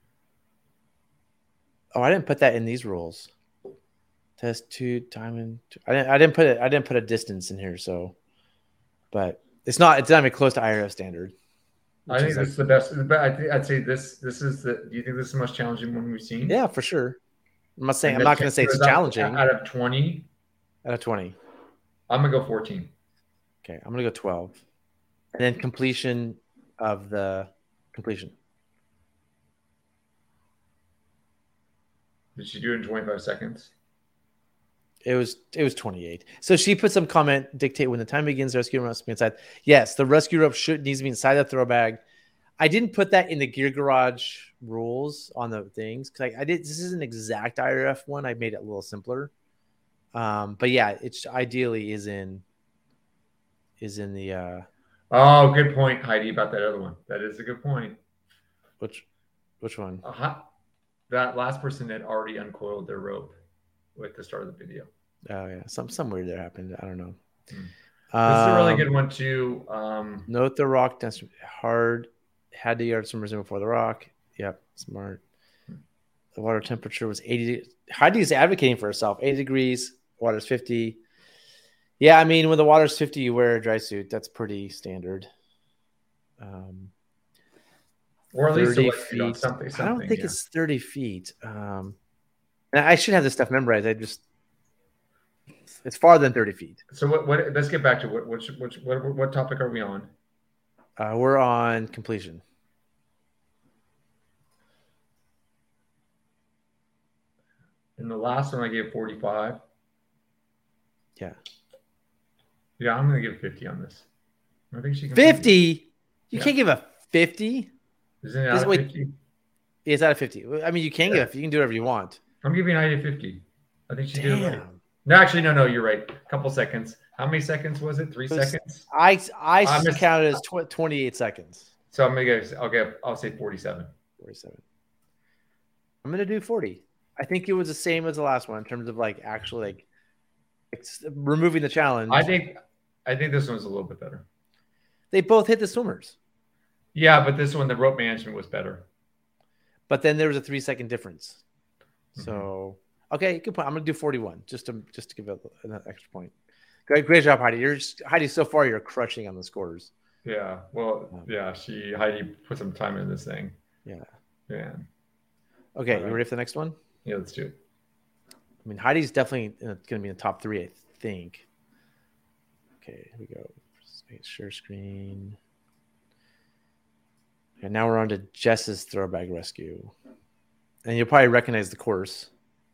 Oh, I didn't put that in these rules. Test two diamond. Two. I didn't. I didn't put it. I didn't put a distance in here. So, but it's not. It's not even close to I R F standard. I think this is the best. I think I'd say this. This is the. Do you think this is the most challenging one we've seen? Yeah, for sure. I'm not saying. I'm not going to say it's challenging. Out of twenty. Out of twenty. I'm gonna go fourteen. Okay, I'm gonna go twelve, and then completion of the completion. Did she do it in twenty-five seconds? It was it was twenty-eight. So she put some comment dictate when the time begins. The rescue rope must be inside. Yes, the rescue rope should needs to be inside the throw bag. I didn't put that in the Gear Garage rules on the things because I, I did. This is an exact I R F one. I made it a little simpler. Um, but yeah, it's ideally is in is in the. Uh, oh, good point, Heidi, about that other one. That is a good point. Which which one? Uh-huh. That last person had already uncoiled their rope with the start of the video. Oh yeah, some some weird that happened. I don't know. Hmm. Um, this is a really good one too. Um, note the rock that's hard. Had the yard swimmers in before the rock. Yep, smart. The water temperature was eighty. Heidi is advocating for herself. eighty degrees. Water's fifty. Yeah, I mean, when the water's fifty, you wear a dry suit. That's pretty standard. Um, or at least thirty feet. You know, something, something. I don't think yeah. it's thirty feet. Um, and I should have this stuff memorized. I just it's farther than thirty feet. So what? What? Let's get back to what. Which? Which? What? What topic are we on? Uh, we're on completion. In the last one, I gave forty-five. Yeah. Yeah, I'm going to give fifty on this. I think she can. fifty? You yeah. can't give a fifty? Isn't it out of fifty? It's out of fifty. I mean, you can yeah. give, you can do whatever you want. I'm giving Heidi fifty. I think she Damn. did it right. No, actually, no, no, you're right. A couple seconds. How many seconds was it? Three it was, seconds? I I mis- counted as tw- twenty-eight seconds. So I'm going to go, okay, I'll say forty-seven. forty-seven. I'm going to do forty. I think it was the same as the last one in terms of like actually like it's removing the challenge. I think I think this one's a little bit better. They both hit the swimmers. Yeah, but this one, the rope management was better. But then there was a three second difference. Mm-hmm. So okay, good point. I'm gonna do forty-one just to just to give it an extra point. Great, great job, Heidi. You're just, Heidi. So far, you're crushing on the scores. Yeah. Well, um, yeah. She Heidi put some time in this thing. Yeah. Yeah. Okay, right. You ready for the next one? Yeah, let's do it. I mean, Heidi's definitely going to be in the top three, I think. Okay, here we go. Share screen. Okay, now we're on to Jess's throwback rescue. And you'll probably recognize the course.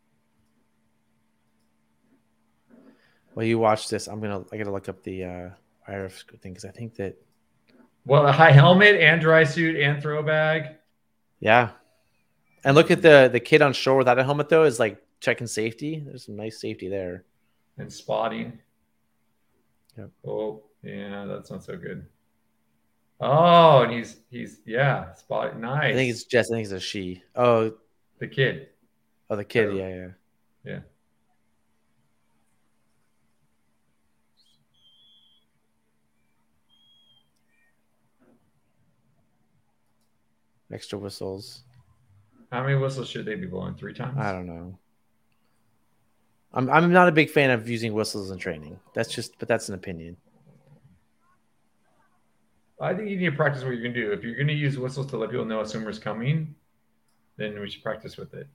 Well, you watch this. I'm gonna I gotta look up the uh I R F thing because I think that Well, a high helmet and dry suit and throw bag. yeah. And look at the the kid on shore without a helmet though is like checking safety. There's some nice safety there. And spotting. Yep. Oh, yeah, that's not so good. Oh, and he's he's yeah, spotting. Nice. I think it's Jess. I think it's a she. Oh, the kid. Oh, the kid. Oh. Yeah, yeah. Yeah. Extra whistles. How many whistles should they be blowing? Three times? I don't know. I'm I'm not a big fan of using whistles in training. That's just, but that's an opinion. I think you need to practice what you're going to do. If you're going to use whistles to let people know a swimmer's coming, then we should practice with it.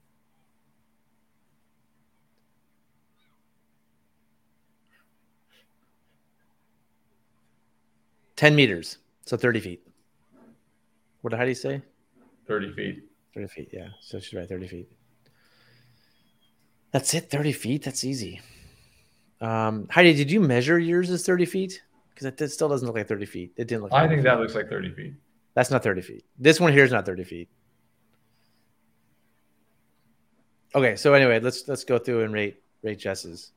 ten meters. So thirty feet. What, how do you say? thirty feet. thirty feet, yeah. So she's right, thirty feet. That's it, thirty feet? That's easy. Um, Heidi, did you measure yours as thirty feet? Because it still doesn't look like thirty feet. It didn't look like I think feet. that looks like thirty feet. That's not thirty feet. This one here is not thirty feet. Okay, so anyway, let's let's go through and rate rate Jess's.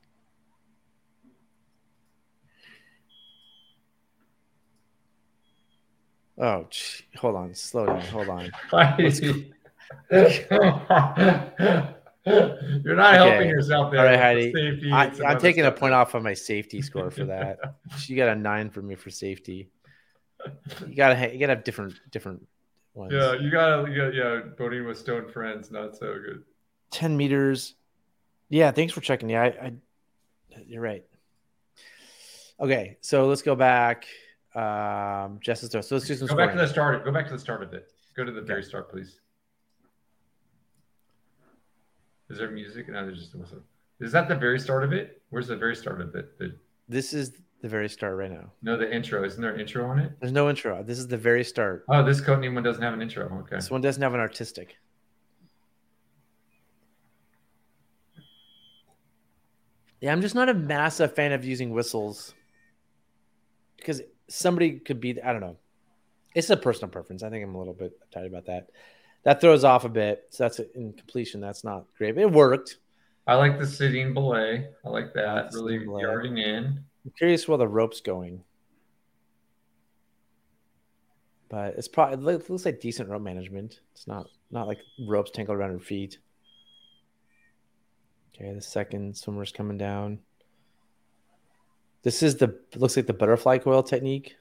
Oh, gee, hold on, slow down, hold on. You're not Okay. helping yourself there. All right, Heidi. Safety I, and some I'm other taking a stuff. point off of my safety score for that. She got a nine for me for safety. You gotta ha- you gotta have different different ones. Yeah, you gotta, you gotta, yeah, boating with stone friends, not so good. ten meters. Yeah, thanks for checking. Yeah, I, I you're right. Okay, so let's go back. Um, Jess's throw. So let's do some Go back to scoring. the start. Go back to the start of it. Go to the very Okay. start, please. Is there music? No, there's just a whistle. Is that the very start of it? Where's the very start of it? The, This is the very start right now. no, the intro. Isn't there an intro on it? There's no intro. This is the very start. Oh, this Codename one doesn't have an intro. Okay. This one doesn't have an artistic. Yeah, I'm just not a massive fan of using whistles because somebody could be, I don't know. It's a personal preference. I think I'm a little bit uptight about that. That throws off a bit. So that's in completion. That's not great. But it worked. I like the sitting belay. I like that. That's Really sitting belay. yarding in. I'm curious where the rope's going. But it's probably, it looks like decent rope management. It's not not like ropes tangled around her feet. Okay, the second swimmer's coming down. This is the, looks like the butterfly coil technique.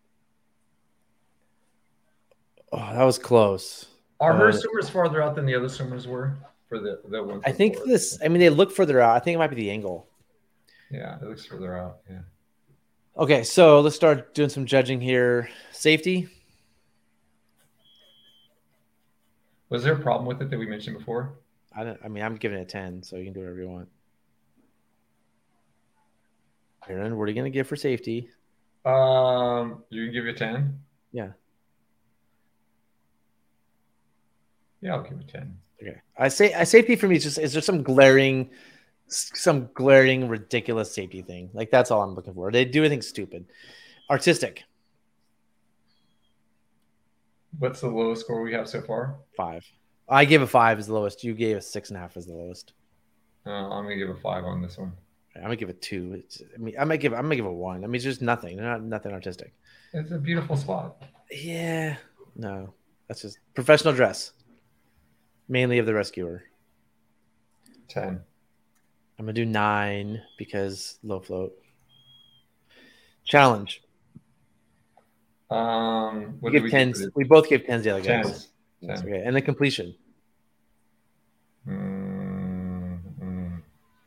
Oh, that was close. Are her Uh, swimmers farther out than the other swimmers were for the the ones? I think before? this, I mean, they look further out. I think it might be the angle. Yeah, it looks further out. Yeah. Okay, so let's start doing some judging here. Safety. Was there a problem with it that we mentioned before? I don't, I mean, I'm giving it a ten, so you can do whatever you want. Aaron, what are you going to give for safety? Um, you can give it a ten. Yeah. Yeah, I'll give it a ten. Okay. I say I safety for me is just, is there some glaring, some glaring, ridiculous safety thing? Like, that's all I'm looking for. They do anything stupid. Artistic, What's the lowest score we have so far? five. I gave a five as the lowest. You gave a six and a half as the lowest. Uh, I'm gonna give a five on this one. I'm gonna give it two. It's, I mean, I might give. I'm gonna give it one. I mean, it's just nothing. They're not nothing artistic. It's a beautiful spot. Yeah. No, that's just professional dress, mainly of the rescuer. Ten. I'm gonna do nine because low float. Challenge. Um, what We did give we tens. give it? We both give tens the other guys. Tens. That's Ten. okay. And then completion. Mm, mm.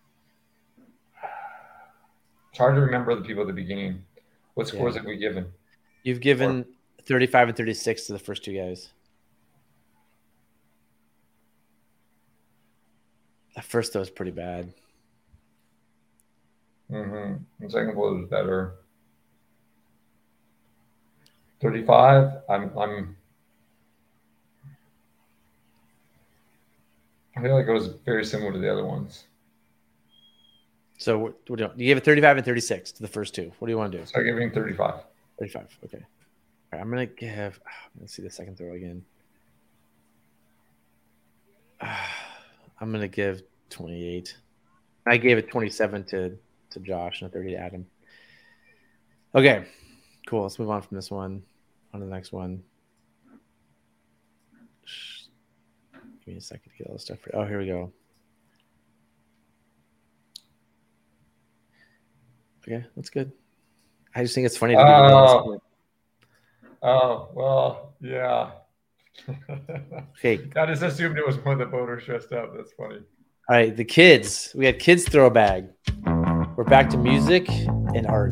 It's hard to remember the people at the beginning. What scores Yeah. have we given? You've given thirty-five and thirty-six to the first two guys. That first though was pretty bad. Mm-hmm. The second one was better. Thirty-five. I'm. I'm. I feel like it was very similar to the other ones. So what, what do you, you gave it thirty-five and thirty-six to the first two. What do you want to do? So I'm giving thirty-five. thirty-five. Okay. All right, I'm gonna give. Let's see the second throw again. I'm gonna give twenty-eight. I gave it twenty-seven to to Josh and a thirty to Adam. Okay, cool. Let's move on from this one on to the next one. Give me a second to get all this stuff. Oh, here we go. Okay, that's good. I just think it's funny. To oh. oh, well, yeah. Okay. I just assumed it was one of the voters dressed up. That's funny. All right, the kids. We had kids throw a bag. We're back to music and art.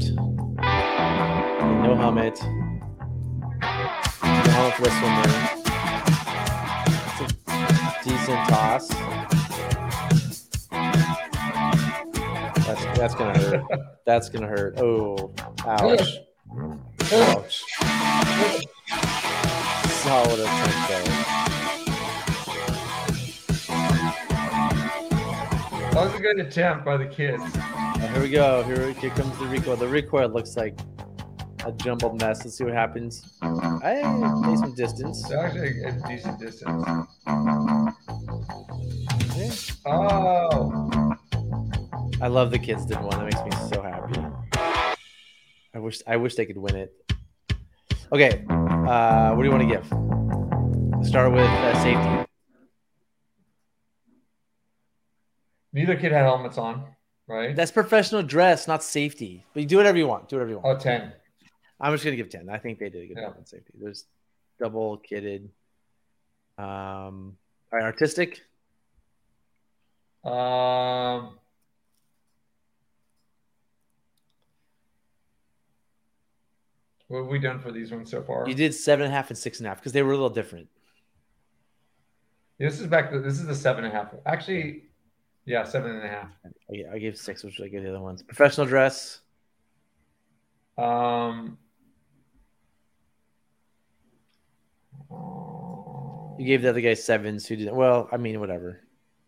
No helmet. No helmet for this one there. That's a decent toss. That's that's gonna hurt. That's gonna hurt. Oh, ouch. Ouch. Solid attempt there. That was a good attempt by the kids. Oh, here we go. Here, here comes the recoil. The recoil looks like a jumbled mess. Let's see what happens. I made some distance. It's actually a decent distance. Yeah. Oh. I love the kids did one. That makes me so happy. I wish I wish they could win it. Okay, uh, what do you want to give? Start with uh, safety. Neither kid had helmets on, right? That's professional dress, not safety. But you do whatever you want. Do whatever you want. Oh, ten. I'm just gonna give ten. I think they did a good yeah. job on safety. There's double kitted. Um, all right, artistic. Um. What have we done for these ones so far? You did seven and a half and six and a half because they were a little different. This is back to this is the seven and a half. Actually, yeah, seven and a half. I, I gave six, which I gave the other ones. Professional dress. Um, you gave the other guy sevens who didn't. Well, I mean, whatever.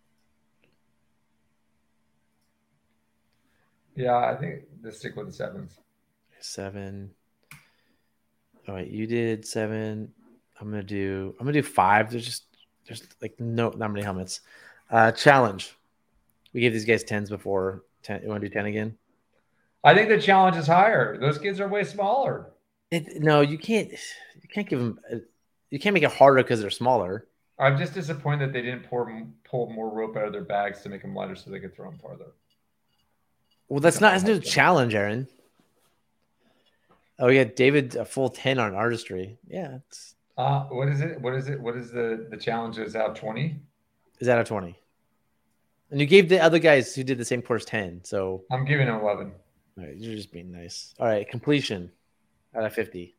Yeah, I think let's stick with the sevens. Seven. All right, you did seven. I'm gonna do. I'm gonna do five. There's just there's like no not many helmets. Uh, challenge. We gave these guys tens before. Ten. You want to do ten again? I think the challenge is higher. Those kids are way smaller. It, no, you can't. You can't give them. You can't make it harder because they're smaller. I'm just disappointed that they didn't pour, pull more rope out of their bags to make them lighter so they could throw them farther. Well, that's not. It's no challenge, Aaron. Oh, yeah, David, a full ten on artistry. Yeah. It's... Uh, what is it? What is it? What is the, the challenge? Is out twenty? Is out of twenty. And you gave the other guys who did the same course ten. So I'm giving them eleven. All right, you're just being nice. All right, completion out of fifty.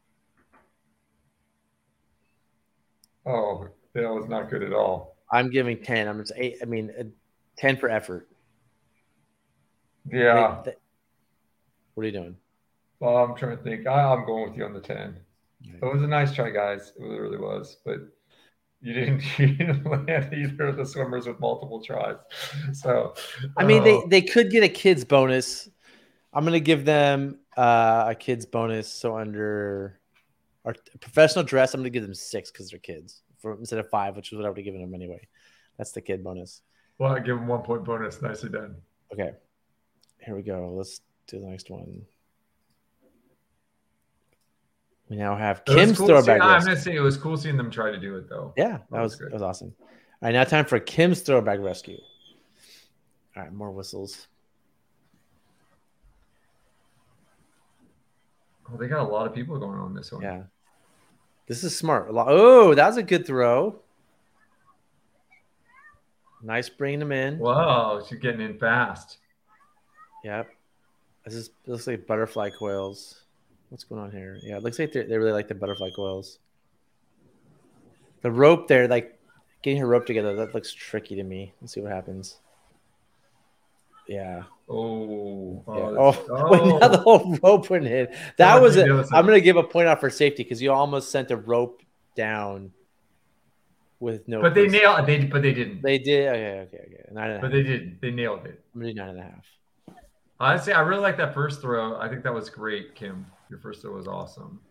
Oh, that was not good at all. I'm giving ten. I'm just eight. I mean, uh, ten for effort. Yeah. They, they, what are you doing? Well, I'm trying to think. I, I'm going with you on the ten. It was a nice try, guys. It really was. But you didn't, you didn't land either of the swimmers with multiple tries. So, I mean, uh, they, they could get a kid's bonus. I'm going to give them uh, a kid's bonus. So under our professional dress, I'm going to give them six because they're kids for instead of five, which is what I would have given them anyway. That's the kid bonus. Well, I give them one point bonus. Nicely done. Okay. Here we go. Let's do the next one. We now have Kim's cool throwback. I'm going to say it was cool seeing them try to do it, though. Yeah, that, that was, was that was awesome. All right, now time for Kim's throwback rescue. All right, more whistles. Oh, they got a lot of people going on this one. Yeah. This is smart. A lot. Oh, that was a good throw. Nice bringing them in. Wow, she's getting in fast. Yep. This is this looks like butterfly coils. What's going on here? Yeah, it looks like they really like the butterfly coils. The rope there, like getting her rope together, that looks tricky to me. Let's see what happens. Yeah. Oh. Yeah. Oh. oh. Wait, now the whole rope went in. That oh, was it. I'm going to give a point out for safety because you almost sent a rope down with no. But they person. nailed. They but they didn't. They did. Okay, okay, okay. Nine and a But half. they did. They nailed it. I'm gonna do nine and a half. Honestly, I really like that first throw. I think that was great, Kim. Your first throw was awesome.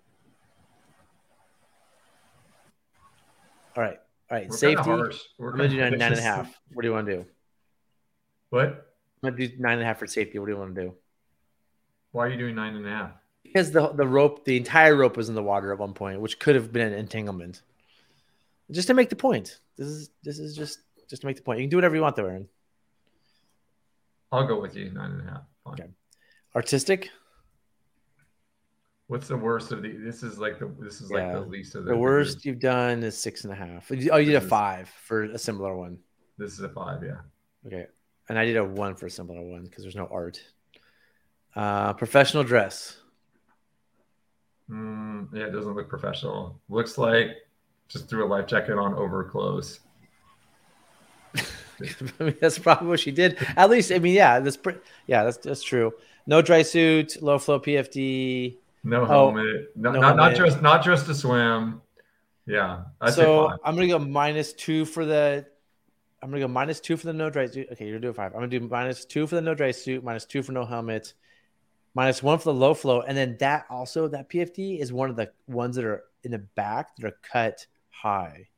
All right, all right. We're Safety. kinda harsh. We're I'm gonna do kinda nine, nine and a vicious. half. What do you want to do? What? I'm gonna do nine and a half for safety. What do you want to do? Why are you doing nine and a half? Because the the rope, the entire rope was in the water at one point, which could have been an entanglement. Just to make the point. This is this is just just to make the point. You can do whatever you want, though, Aaron. I'll go with you. Nine and a half. Fine. Okay. Artistic. What's the worst of the? This is like the. This is like Yeah. the least of the. The worst you've done is six and a half. Oh, you did a This is- five for a similar one. This is a five. Yeah. Okay. And I did a one for a similar one because there's no art. Uh, professional dress. Mm, yeah, it doesn't look professional. Looks like just threw a life jacket on over clothes. I mean, that's probably what she did. At least, I mean, yeah, that's pre- yeah, that's that's true. No dry suit, low flow P F D. No Oh, helmet. No, no not not helmet. just not just to swim. Yeah. I'd say So five. I'm gonna go minus two for the. I'm gonna go minus two for the no dry suit. Okay, you're doing five. I'm gonna do minus two for the no dry suit, minus two for no helmet, minus one for the low flow, and then that also that P F D is one of the ones that are in the back that are cut high.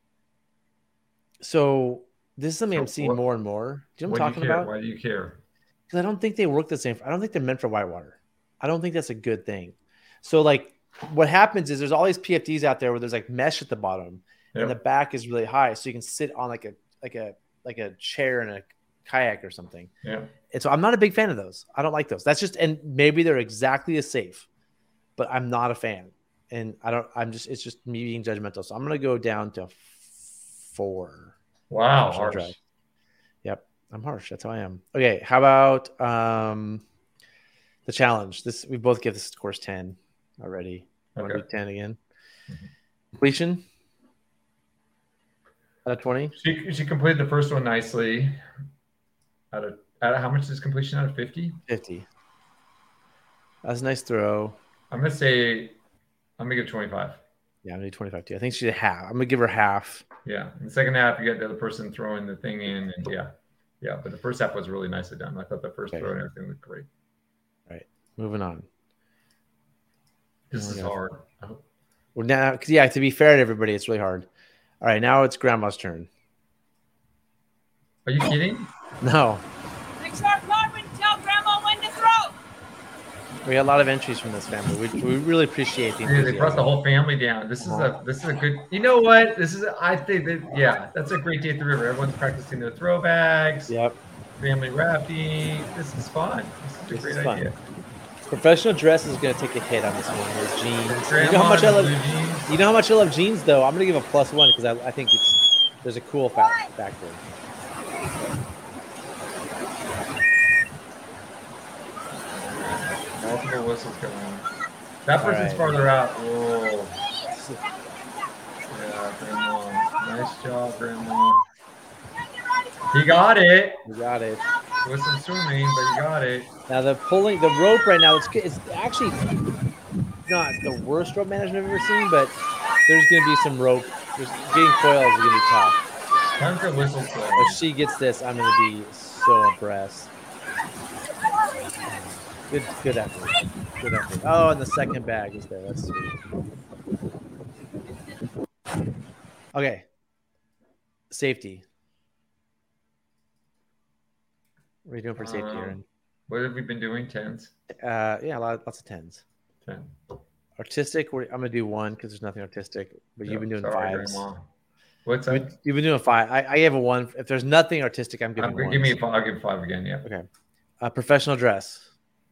So this is something So I'm seeing what- more and more. Do you know what Why I'm do talking you care? about? Why do you care? Because I don't think they work the same. I don't think they're meant for whitewater. I don't think that's a good thing. So like what happens is there's all these P F Ds out there where there's like mesh at the bottom Yep. and the back is really high. So you can sit on like a like a like a chair in a kayak or something. Yeah. And so I'm not a big fan of those. I don't like those. That's just and maybe they're exactly as safe, but I'm not a fan. And I don't I'm just it's just me being judgmental. So I'm gonna go down to four. Wow. Professional Harsh. dress. Yep, I'm harsh. That's how I am. Okay, how about um, the challenge? This we both give this scores ten already. I want to Okay. do ten again. Mhm. Completion out of twenty. She she completed the first one nicely. Out of, out of how much is completion out of fifty? fifty. That's a nice throw. I'm gonna say I'm gonna give twenty-five. Yeah, I'm gonna do twenty-five too. I think she did half. I'm gonna give her half. Yeah. In the second half, you got the other person throwing the thing in, and yeah, yeah. But the first half was really nicely done. I thought the first Okay. throw and everything looked great. Moving on. This Oh, is yeah. hard. I hope- Well, now, cause yeah, to be fair to everybody, it's really hard. All right, now it's Grandma's turn. Are you kidding? No, Make sure Carmen tell Grandma when to throw. we got a lot of entries from this family. We, we really appreciate the Dude, they brought enthusiasm. the whole family down. This is Uh-huh. a this is a good. You know what? This is I think that yeah, that's a great day at the river. Everyone's practicing their throw bags, Yep. family rafting. This is fun. This is a This great is fun. idea. Professional dress is going to take a hit on this one. Those jeans. Grandma You know how much I in love. blue jeans. You know how much I love jeans, though. I'm going to give a plus one because I, I think it's there's a cool fact factor. Multiple whistles going on. That All person's right. farther out. Whoa. Yeah, Grandma. Nice job, Grandma. He got it. You got it. With some swimming, but you got it. Now the pulling the rope right now. It's it's actually not the worst rope management I've ever seen, but there's going to be some rope. There's, getting coils is going to be tough. Time for whistle play. If she gets this, I'm going to be so impressed. Good, good effort. Good effort. Oh, and the second bag is there. That's sweet. Okay. Safety. What are you doing for safety, Um, Aaron? What have we been doing? Tens? Uh, yeah, a lot, lots of tens. Ten. Artistic, we're- I'm gonna do one because there's nothing artistic. But you've been doing Sorry, fives. Grandma. What's You've that? been, you've been doing five. I, I gave a one. If there's nothing artistic, I'm giving I'm, one. give me a five. I'll give five again. Yeah. Okay. Uh, professional dress,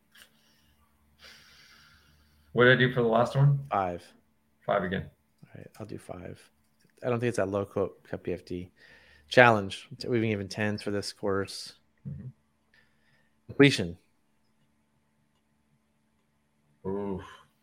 What did I do for the last one? five. Five again. All right, I'll do five. I don't think it's that low quote cut P F D. Challenge. We've been given tens for this course. Mhm. Completion. Ooh.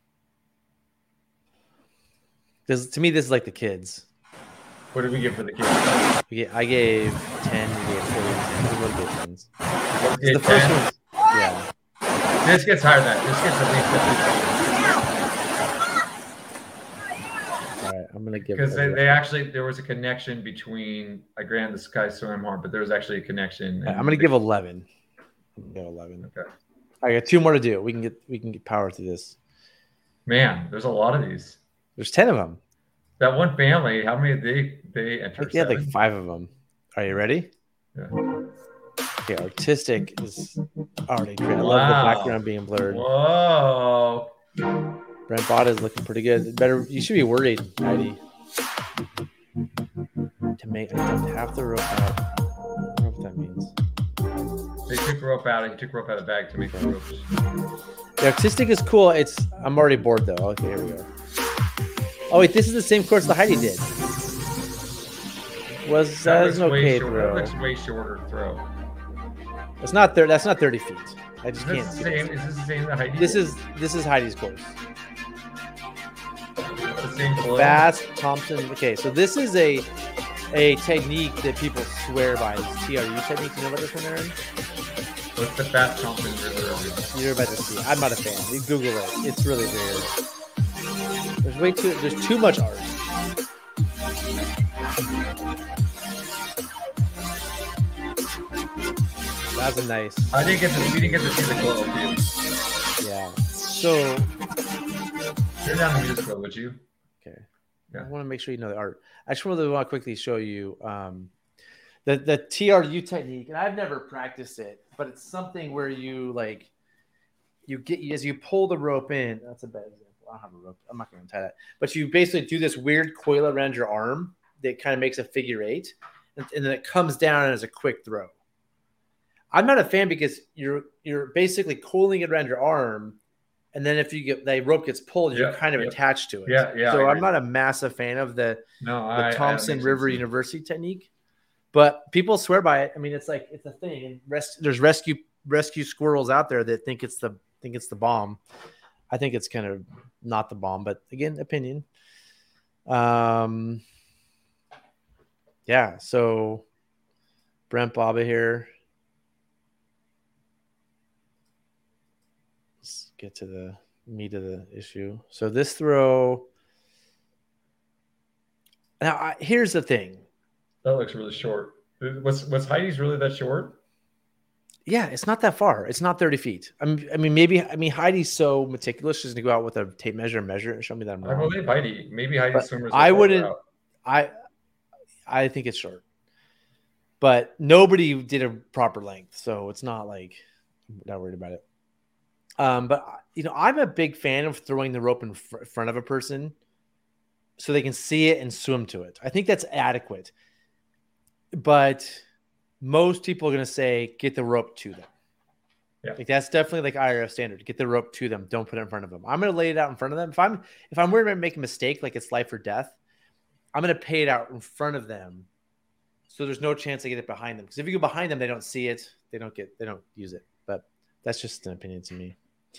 This to me, this is like the kids. What did we get for the kids? We get, I gave ten. You gave four. We both gave tens. What The did first ten? one. Yeah. This gets higher than that. This gets at least at least. All right. I'm gonna give because they, they actually there was a connection between. I grant this guy swam hard, but there was actually a connection. I'm gonna the, give eleven. I'm gonna give eleven. Okay. I got two more to do. We can get we can get power through this. Man, there's a lot of these. There's ten of them. That one family, how many did they they enter? Like, yeah, like five of them. Are you ready? Yeah. Okay, artistic is already great. I Wow. love the background being blurred. Whoa. Brent Botta is looking pretty good. Better, you should be worried, Heidi. To make I dumped half the rope out. I don't know what that means. They took rope out. He took rope out of the bag to make the ropes. The artistic is cool. It's I'm already bored though. Okay, here we go. Oh wait, this is the same course that Heidi did. Was that, that was an okay shorter, throw? That looks way shorter throw. It's not there. That's not thirty feet. I just Is this can't. the see same? this. Is this the same that Heidi? This did? is this is Heidi's course. The same flow? Fast Thompson. Okay, so this is a a technique that people swear by. This T R U technique. You know about this one, Aaron? What's the fast Thompson river? You're about to see. I'm not a fan. You Google it. It's really weird. There's way too. There's too much art. That's a nice. I didn't get to. We didn't get to see the glow, dude. Yeah. So. Turn down the music, though, would you? Okay. Yeah. I want to make sure you know the art. I just want to want to quickly show you um, the the T R U technique, and I've never practiced it, but it's something where you like you get as you pull the rope in. That's a bad example. I don't have a rope. I'm not going to tie that. But you basically do this weird coil around your arm that kind of makes a figure eight, and, and then it comes down as a quick throw. I'm not a fan because you're you're basically coiling it around your arm. And then if you get the rope gets pulled, you're Yeah, kind of yeah. attached to it. Yeah, yeah, So I I'm agree. not a massive fan of the, No, the I, Thompson I, River University technique, but people swear by it. I mean, it's like it's a thing. And rest, there's rescue rescue squirrels out there that think it's the think it's the bomb. I think it's kind of not the bomb, but again, opinion. Um, yeah. So Brent Botta here. Let's get to the meat of the issue. So this throw. Now, I, here's the thing. That looks really short. Was was Heidi's really that short? Yeah, it's not that far. It's not thirty feet. I mean, I mean, maybe. I mean, Heidi's so meticulous. She's gonna go out with a tape measure and measure it and show me that I'm I wrong. believe Heidi. Maybe Heidi's But swimmers. I will wouldn't. out. I, I think it's short, but nobody did a proper length, so it's not like I'm not worried about it. Um, but you know, I'm a big fan of throwing the rope in fr- front of a person so they can see it and swim to it. I think that's adequate. But most people are going to say, get the rope to them. Yeah. Like that's definitely like I R F standard. Get the rope to them. Don't put it in front of them. I'm going to lay it out in front of them. If I'm, if I'm worried about making a mistake, like it's life or death, I'm going to pay it out in front of them. So there's no chance I get it behind them. Because if you go behind them, they don't see it. They don't get, they don't use it. But that's just an opinion to me.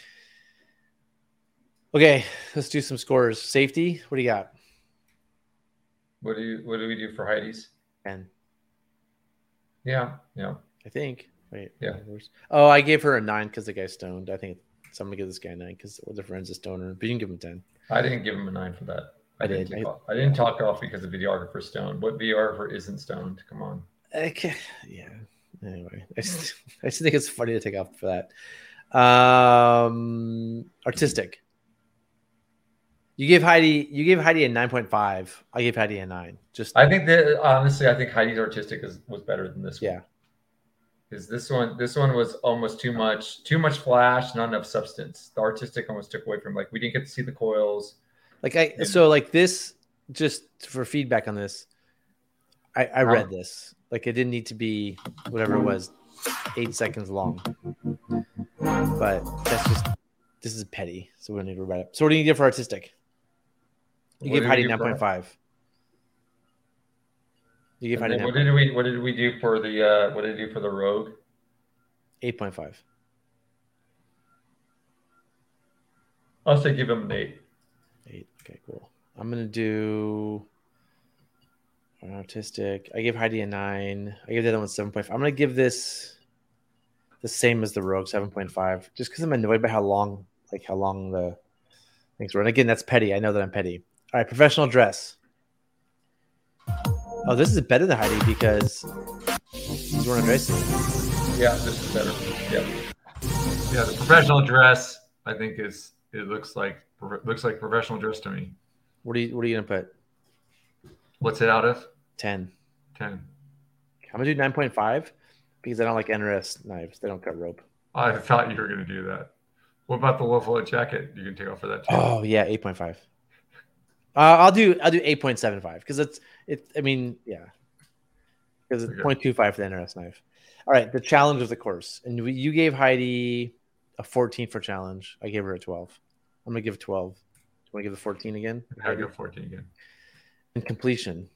Okay, let's do some scores. Safety, what do you got? What do you what do we do for Heidi's? ten. Yeah, yeah. I think. Wait. Yeah. where's- Oh, I gave her a nine because the guy's stoned. I think so I'm gonna give this guy a nine because the friend's a stoner. But you can give him ten. I didn't give him a nine for that. I, I didn't. did. take I- off. I didn't talk off because the videographer stoned. What videographer isn't stoned? Come on. Okay. Yeah. Anyway, I just, I just think it's funny to take off for that. Um, artistic. You gave Heidi. You gave Heidi a nine point five. I gave Heidi a nine. Just I think that honestly, I think Heidi's artistic is, was better than this one. yeah. Because this one, this one was almost too much, too much flash, not enough substance. The artistic almost took away from like we didn't get to see the coils. Like I. So like this. Just for feedback on this. I, I read this. Like it didn't need to be whatever it was, eight seconds long. But that's just this is petty, so we don't need to worry about it. So what do you give for artistic? You What give did Heidi we do nine for- point five. You give And Heidi then what nine did we what did we do for the uh what did we do for the Rogue? eight point five. I'll say give him an eight. Eight. Okay, cool. I'm gonna do artistic. I gave Heidi a nine. I gave the other one seven point five. I'm gonna give this the same as the Rogue, seven point five, just because I'm annoyed by how long, like how long the things were. And again, that's petty. I know that I'm petty. All right, professional dress. Oh, this is better than Heidi because he's wearing a dress. Yeah, this is better. Yeah. Yeah, the professional dress, I think is it looks like looks like professional dress to me. What are you What are you gonna put? What's it out of? Ten. Ten. I'm gonna do nine point five because I don't like N R S knives. They don't cut rope. I thought you were gonna do that. What about the Wolf jacket? You can take off for that too. Oh yeah, eight point five. Uh, I'll do I'll do eight point seven five because it's it. I mean, yeah, because it's Okay. point two five for the N R S knife. All right, the challenge of the course, and we, you gave Heidi a fourteen for challenge. I gave her a twelve. I'm gonna give it twelve. Do you want to give the fourteen again? I go fourteen again. And completion.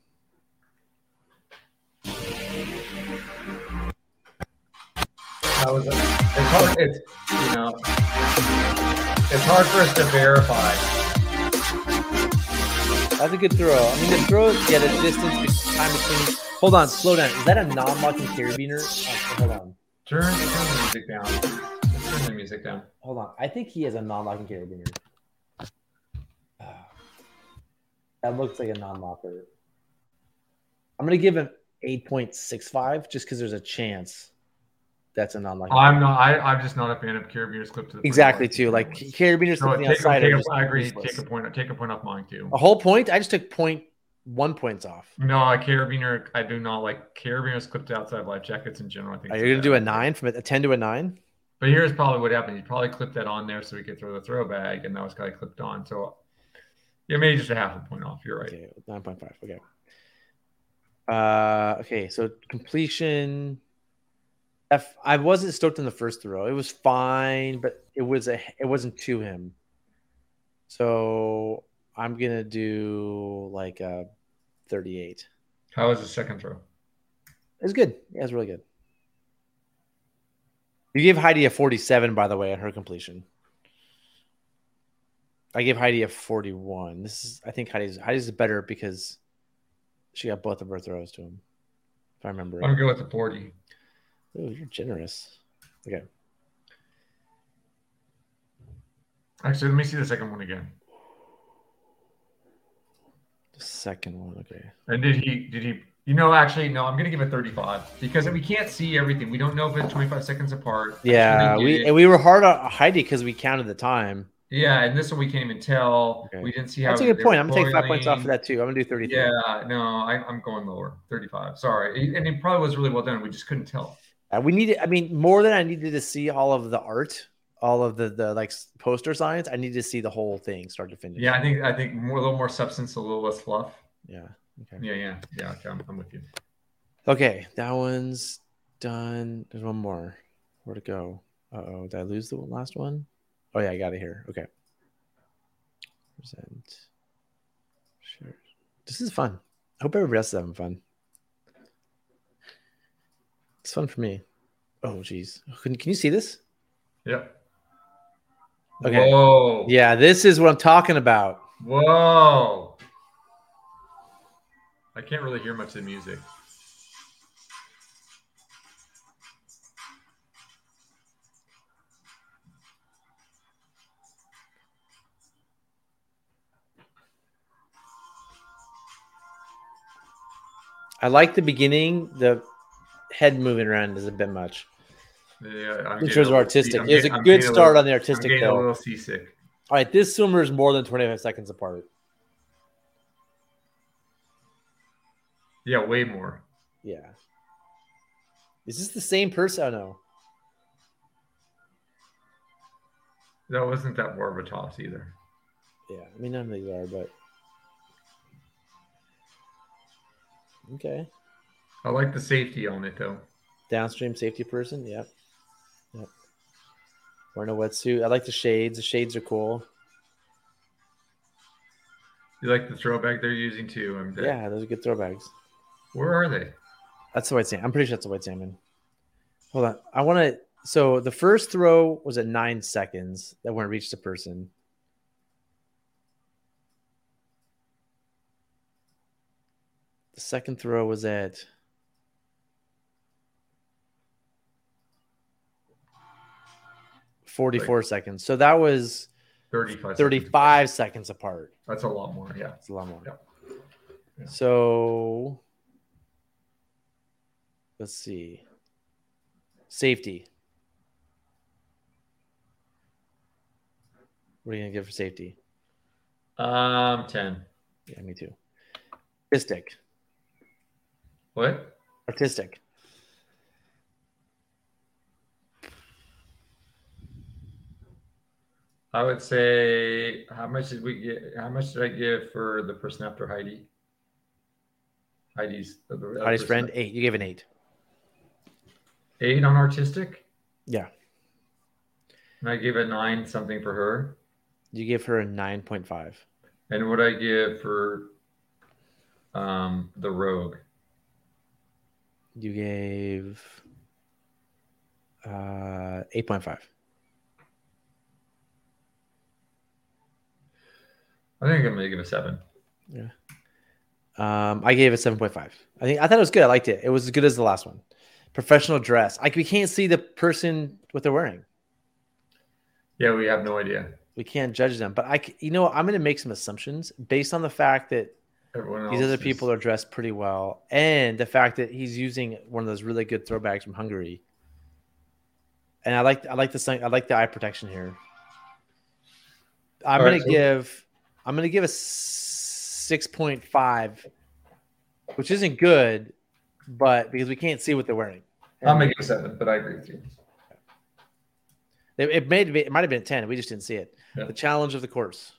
That was a, it's hard. It's you know, it's hard for us to verify. That's a good throw. I mean, the throw, yeah, the distance be- time between. Hold on, slow down. Is that a non-locking carabiner? Oh, hold on, Turn, turn the music down. Let's turn the music down. hold on. I think he has a non-locking carabiner. That looks like a non-locker. I'm gonna give him eight point six five just because there's a chance that's a non-locking. I'm not. I, I'm just not a fan of carabiners clipped to the Exactly too. Like carabiners So sitting take, outside. take are a, just I agree. useless. Take a point. Take a point off mine too. A whole point. I just took point one points off. No, a carabiner. I do not like carabiners clipped outside life jackets in general. I think Are it's you a gonna bad do a idea. nine from a ten to a nine? But here's probably what happened. You probably clipped that on there so we could throw the throw bag, and that was kind of clipped on. So yeah, maybe just a half a point off. You're right. Okay, nine point five. Okay. Uh, okay, so completion. F, I wasn't stoked in the first throw. It was fine, but it was a it wasn't to him. So I'm gonna do like a thirty-eight. How was the second throw? It's good. Yeah, it's really good. You gave Heidi a forty-seven, by the way, on her completion. I gave Heidi a forty-one. This is, I think Heidi's Heidi's better because she got both of her throws to him. If I remember I'm right. gonna go with the forty. Oh, you're generous. Okay. Actually, let me see the second one again. The second one. Okay. And did he? Did he? You know, actually, no. I'm gonna give it thirty-five because we can't see everything. We don't know if it's twenty-five seconds apart. Yeah, Actually, we it- and we were hard on Heidi because we counted the time. Yeah, and this one we can't even tell. Okay. We didn't see how. That's a good they point. were I'm gonna take five points off boiling. for that too. I'm gonna do thirty-three. Yeah, no, I, I'm going lower, thirty-five. Sorry, and it probably was really well done. We just couldn't tell. Uh, we needed. I mean, more than I needed to see all of the art, all of the the like poster signs. I needed to see the whole thing, start to finish. Yeah, I think I think more a little more substance, a little less fluff. Yeah. Okay. Yeah, yeah, yeah. Okay, I'm, I'm with you. Okay, that one's done. There's one more. Where to go? Uh oh, did I lose the last one? Oh yeah, I got it here. Okay. Present. Sure. This is fun. I hope everybody else is having fun. It's fun for me. Oh geez. Can, can you see this? Yep. Okay. Whoa. Yeah, this is what I'm talking about. Whoa. I can't really hear much of the music. I like the beginning. The head moving around is a bit much. Yeah, I'm Which getting was a little artistic. sea- I'm It was a getting- I'm good getting start little- on the I'm artistic getting a though. little seasick. All right, this swimmer is more than twenty-five seconds apart. Yeah, way more. Yeah. Is this the same person? Oh no. That wasn't that more of a toss either. Yeah, I mean none of these are, but okay. I like the safety on it though. Downstream safety person. Yep. Yep. Wearing a wetsuit. I like the shades. The shades are cool. You like the throwback they're using too. I'm dead. Yeah, those are good throwbacks. Where are they? That's the white salmon. I'm pretty sure that's the white salmon. Hold on. I want to. So the first throw was at nine seconds that when it reached the person. The second throw was at forty-four seconds. So that was thirty-five. thirty-five seconds apart. That's a lot more. Yeah. That's a lot more. Yeah. Yeah. So let's see. Safety. What are you gonna give for safety? Um, ten. Yeah, me too. Artistic. What? Artistic. I would say, how much did we get? How much did I give for the person after Heidi? Heidi's the other Heidi's person. friend, eight. You gave an eight. Eight on artistic, Yeah. and I gave a nine something for her. You gave her a nine point five. And what I give for um the rogue? You gave uh eight point five. I think I'm gonna give it a seven. Yeah. Um, I gave it seven point five. I think I thought it was good. I liked it. It was as good as the last one. Professional dress. Like we can't see the person what they're wearing. Yeah, we have no idea. We can't judge them. But I, c- you know, I'm going to make some assumptions based on the fact that Everyone else these other is- people are dressed pretty well, and the fact that he's using one of those really good throwbacks from Hungary. And I like, I like the sun- I like the eye protection here. I'm All going right, to so- give, I'm going to give a six point five, which isn't good, but because we can't see what they're wearing. I'm gonna give it a seven, but I agree with you. It, it made it might have been ten. We just didn't see it. Yeah. The challenge of the course.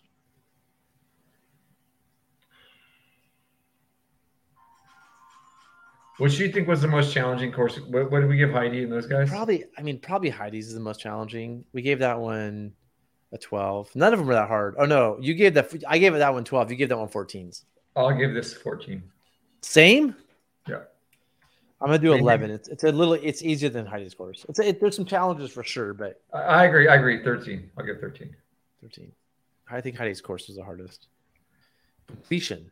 What do you think was the most challenging course? What, what did we give Heidi and those guys? Probably, I mean, probably Heidi's is the most challenging. We gave that one a twelve. None of them were that hard. Oh no, you gave that. I gave it that one twelve. You gave that one fourteens. I'll give this fourteen. Same. Yeah. I'm gonna do Maybe. eleven. It's it's a little. It's easier than Heidi's course. It's a, it, there's some challenges for sure, but I, I agree. I agree. thirteen. I'll give thirteen. thirteen. I think Heidi's course was the hardest. Completion.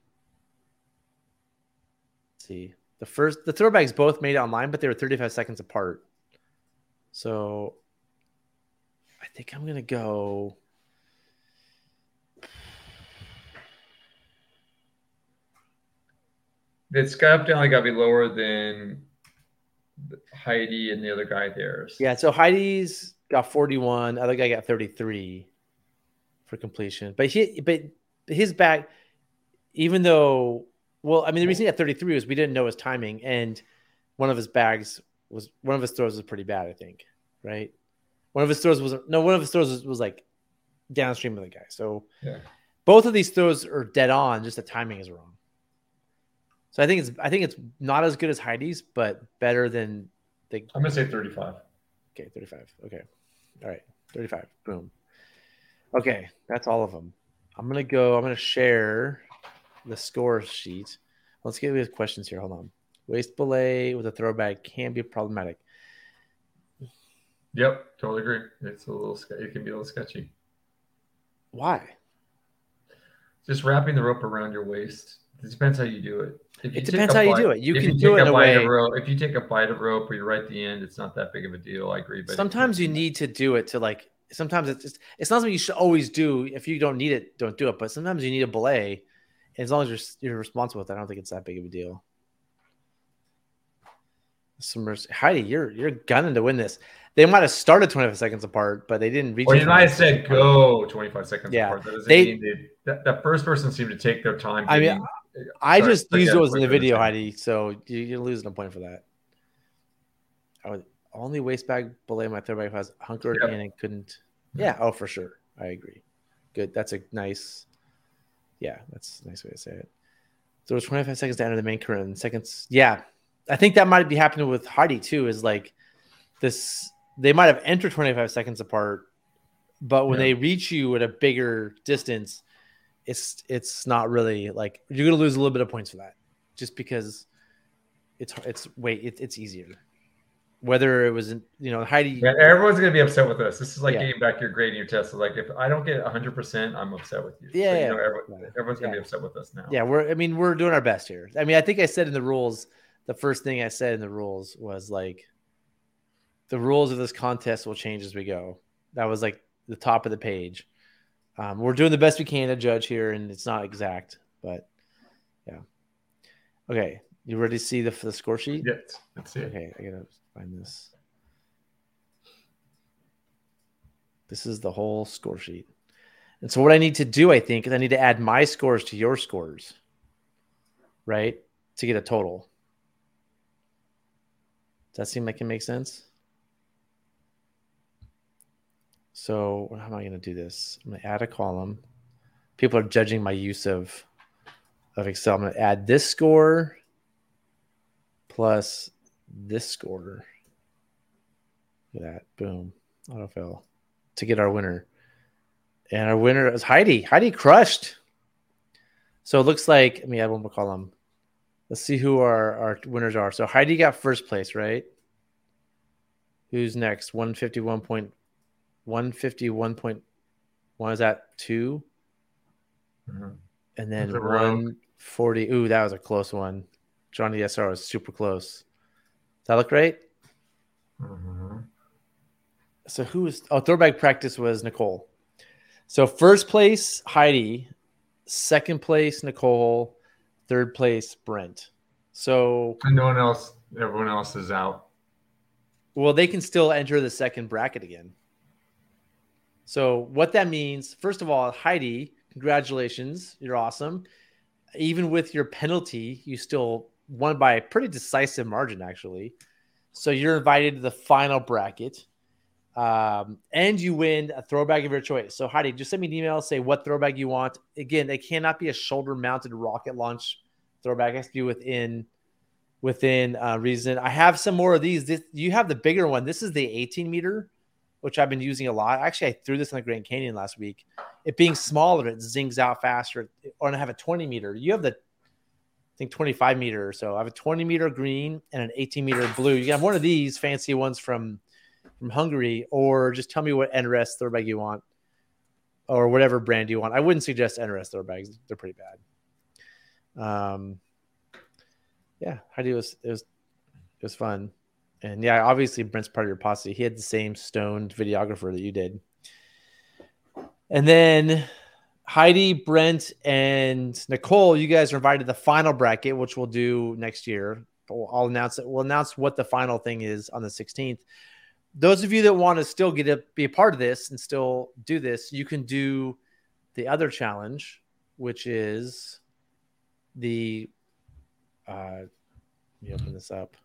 Let's see. The first, the throwbacks both made it online, but they were thirty-five seconds apart. So I think I'm going to go. This guy up definitely got to be lower than Heidi and the other guy theirs. Yeah. So Heidi's got forty-one. Other guy got thirty-three for completion. But he, but his back, even though, well, I mean, the reason he had thirty-three was we didn't know his timing, and one of his bags was one of his throws was pretty bad, I think, right? One of his throws was no, one of his throws was, was like downstream of the guy. So Yeah. both of these throws are dead on, just the timing is wrong. So I think it's I think it's not as good as Heidi's, but better than the I'm gonna say thirty-five. okay, thirty-five. Okay. All right. thirty-five. Boom. Okay, that's all of them. I'm gonna go, I'm gonna share the score sheet. Let's get with questions here. Hold on. Waist belay with a throwback can be problematic. Yep, totally agree. It's a little. ske- It can be a little sketchy. Why? Just wrapping the rope around your waist. It depends how you do it. If It take depends a how you bite- do it. You if can take do it in a bite of way- rope, if you take a bite of rope or you're right at the end, it's not that big of a deal. I agree. But Sometimes you need to do it to like. Sometimes it's just, it's not something you should always do. If you don't need it, don't do it. But sometimes you need a belay, and as long as you're you're responsible with it, I don't think it's that big of a deal. Some mercy. Heidi, you're you're gunning to win this. They might have started twenty-five seconds apart, but they didn't reach. Or it you might have twenty-five said seconds go twenty-five seconds Yeah. apart. That doesn't They- mean they, that, that first person seemed to take their time. I mean, getting- I sorry, just look used at those in the what they're video, saying. Heidi. So you, you're losing a point for that. I would only waist bag belay my throwback has hunkered Yep. in and couldn't. Yeah. Oh, for sure. I agree. Good. That's a nice. Yeah, that's a nice way to say it. So it was twenty-five seconds to enter the main current. Seconds. Yeah, I think that might be happening with Heidi too. Is like this. They might have entered twenty-five seconds apart, but when Yeah. they reach you at a bigger distance, it's it's not really like you're gonna lose a little bit of points for that, just because it's it's wait it, it's easier. Whether it was you know Heidi, Yeah, everyone's gonna be upset with us. This is like Yeah. getting back your grade in your test. So like if I don't get one hundred percent, I'm upset with you. So, Yeah, you yeah. know, everyone, Yeah. everyone's gonna Yeah. be upset with us now. yeah, we're I mean we're doing our best here. I mean I think I said in the rules, the first thing I said in the rules was like, the rules of this contest will change as we go. That was like the top of the page. Um, we're doing the best we can to judge here, and it's not exact, but yeah. Okay, You ready to see the, the score sheet? Yes. Let's see it. Okay, I gotta find this. This is the whole score sheet. And so what I need to do, I think, is I need to add my scores to your scores, right? To get a total. Does that seem like it makes sense? So how am I going to do this? I'm going to add a column. People are judging my use of, of Excel. I'm going to add this score plus this score. Look at that. Boom. Autofill. To get our winner. And our winner is Heidi. Heidi crushed. So it looks like, let me add one more column. Let's see who our, our winners are. So Heidi got first place, right? Who's next? one fifty-one point one fifty-one point one. Is that two? Mm-hmm. And then one forty. Ooh, that was a close one. Johnny S R was super close. Does that look right? Mm-hmm. So who was, oh, throwback practice was Nicole. So first place, Heidi. Second place, Nicole. Third place, Brent. So and no one else, everyone else is out. Well, they can still enter the second bracket again. So what that means, first of all, Heidi, congratulations. You're awesome. Even with your penalty, you still won by a pretty decisive margin, actually. So you're invited to the final bracket. Um, and you win a throwback of your choice. So Heidi, just send me an email, say what throwback you want. Again, it cannot be a shoulder-mounted rocket launch throwback. It has to be within within uh, reason. I have some more of these. This, you have the bigger one. This is the eighteen meter, which I've been using a lot. Actually, I threw this in the Grand Canyon last week. It being smaller, it zings out faster. Or I have a twenty meter. You have the, I think, twenty-five meter or so. I have a twenty meter green and an eighteen meter blue. You can have one of these fancy ones from from Hungary, or just tell me what N R S throwbag you want, or whatever brand you want. I wouldn't suggest N R S throwbags; they're pretty bad. Um, yeah, Heidi was it was it was fun, and yeah, obviously Brent's part of your posse. He had the same stoned videographer that you did, and then Heidi, Brent, and Nicole, you guys are invited to the final bracket, which we'll do next year. I'll announce it. We'll announce what the final thing is on the sixteenth. Those of you that want to still get to be a part of this and still do this, you can do the other challenge, which is the, uh, let me open this up,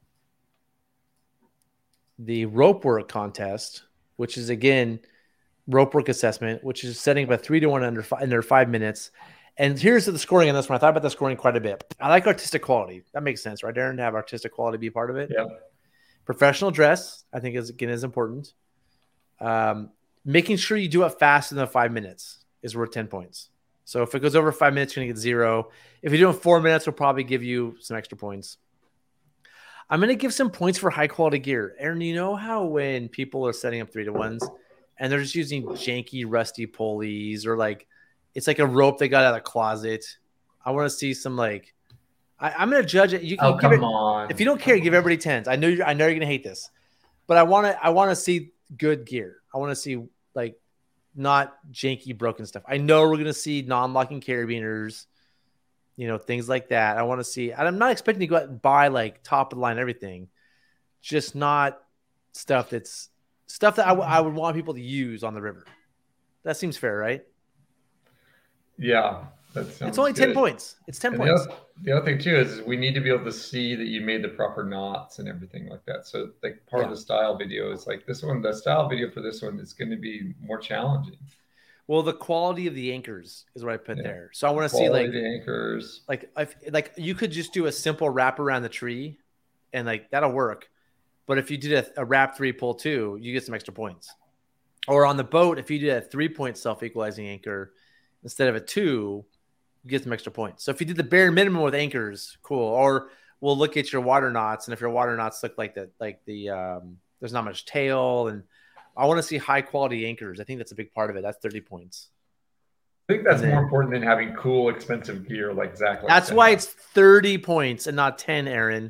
the rope work contest, which is, again, rope work assessment, which is setting up a three to one under five, under five minutes. And here's the scoring on this one. I thought about the scoring quite a bit. I like artistic quality. That makes sense, right, Darren, to have artistic quality be part of it? Yeah. Professional dress, I think, is again is important. Um, making sure you do it faster than five minutes is worth ten points. So if it goes over five minutes, you're going to get zero. If you're doing four minutes, we'll probably give you some extra points. I'm going to give some points for high quality gear. Aaron, you know how when people are setting up three to ones and they're just using janky, rusty pulleys, or like it's like a rope they got out of the closet. I want to see some like. I, I'm going to judge it. You, Oh, you give come it, on. If you don't care, give everybody tens. I know you're. I know you're going to hate this, but I want to. I want to see good gear. I want to see like not janky, broken stuff. I know we're going to see non-locking carabiners, you know, things like that. I want to see. And I'm not expecting to go out and buy like top of the line everything, just not stuff that's stuff that I, w- I would want people to use on the river. That seems fair, right? Yeah. That sounds It's only ten good. points. It's ten And the points. other, the other thing too is we need to be able to see that you made the proper knots and everything like that. So like part Yeah. of the style video is like this one, the style video for this one is going to be more challenging. Well, the quality of the anchors is what I put Yeah. there. So I want to see Quality like of the anchors. like if, like you could just do a simple wrap around the tree, and like that'll work. But if you did a, a wrap three pull two, you get some extra points. Or on the boat, if you did a three point self equalizing anchor instead of a two, you get some extra points. So if you did the bare minimum with anchors, cool. Or we'll look at your water knots, and if your water knots look like the like the um, there's not much tail, and I want to see high quality anchors. I think that's a big part of it. That's thirty points. I think that's And then- more important than having cool, expensive gear like Zach. likes That's to why have. it's thirty points and not ten, Aaron.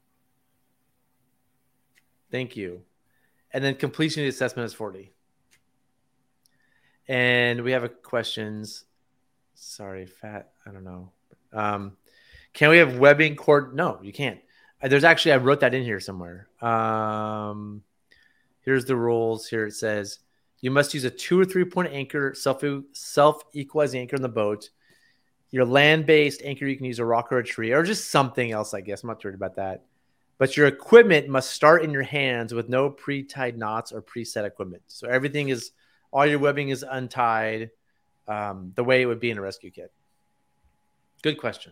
Thank you. And then completion of the assessment is forty. And we have a questions. Sorry, fat. I don't know. Um, Can we have webbing cord? No, you can't. There's actually, I wrote that in here somewhere. Um, here's the rules. Here it says you must use a two or three point anchor, self self equalizing anchor in the boat. Your land based anchor, you can use a rock or a tree or just something else. I guess I'm not worried about that. But your equipment must start in your hands with no pre-tied knots or preset equipment. So everything is, all your webbing is untied, um, the way it would be in a rescue kit. Good question.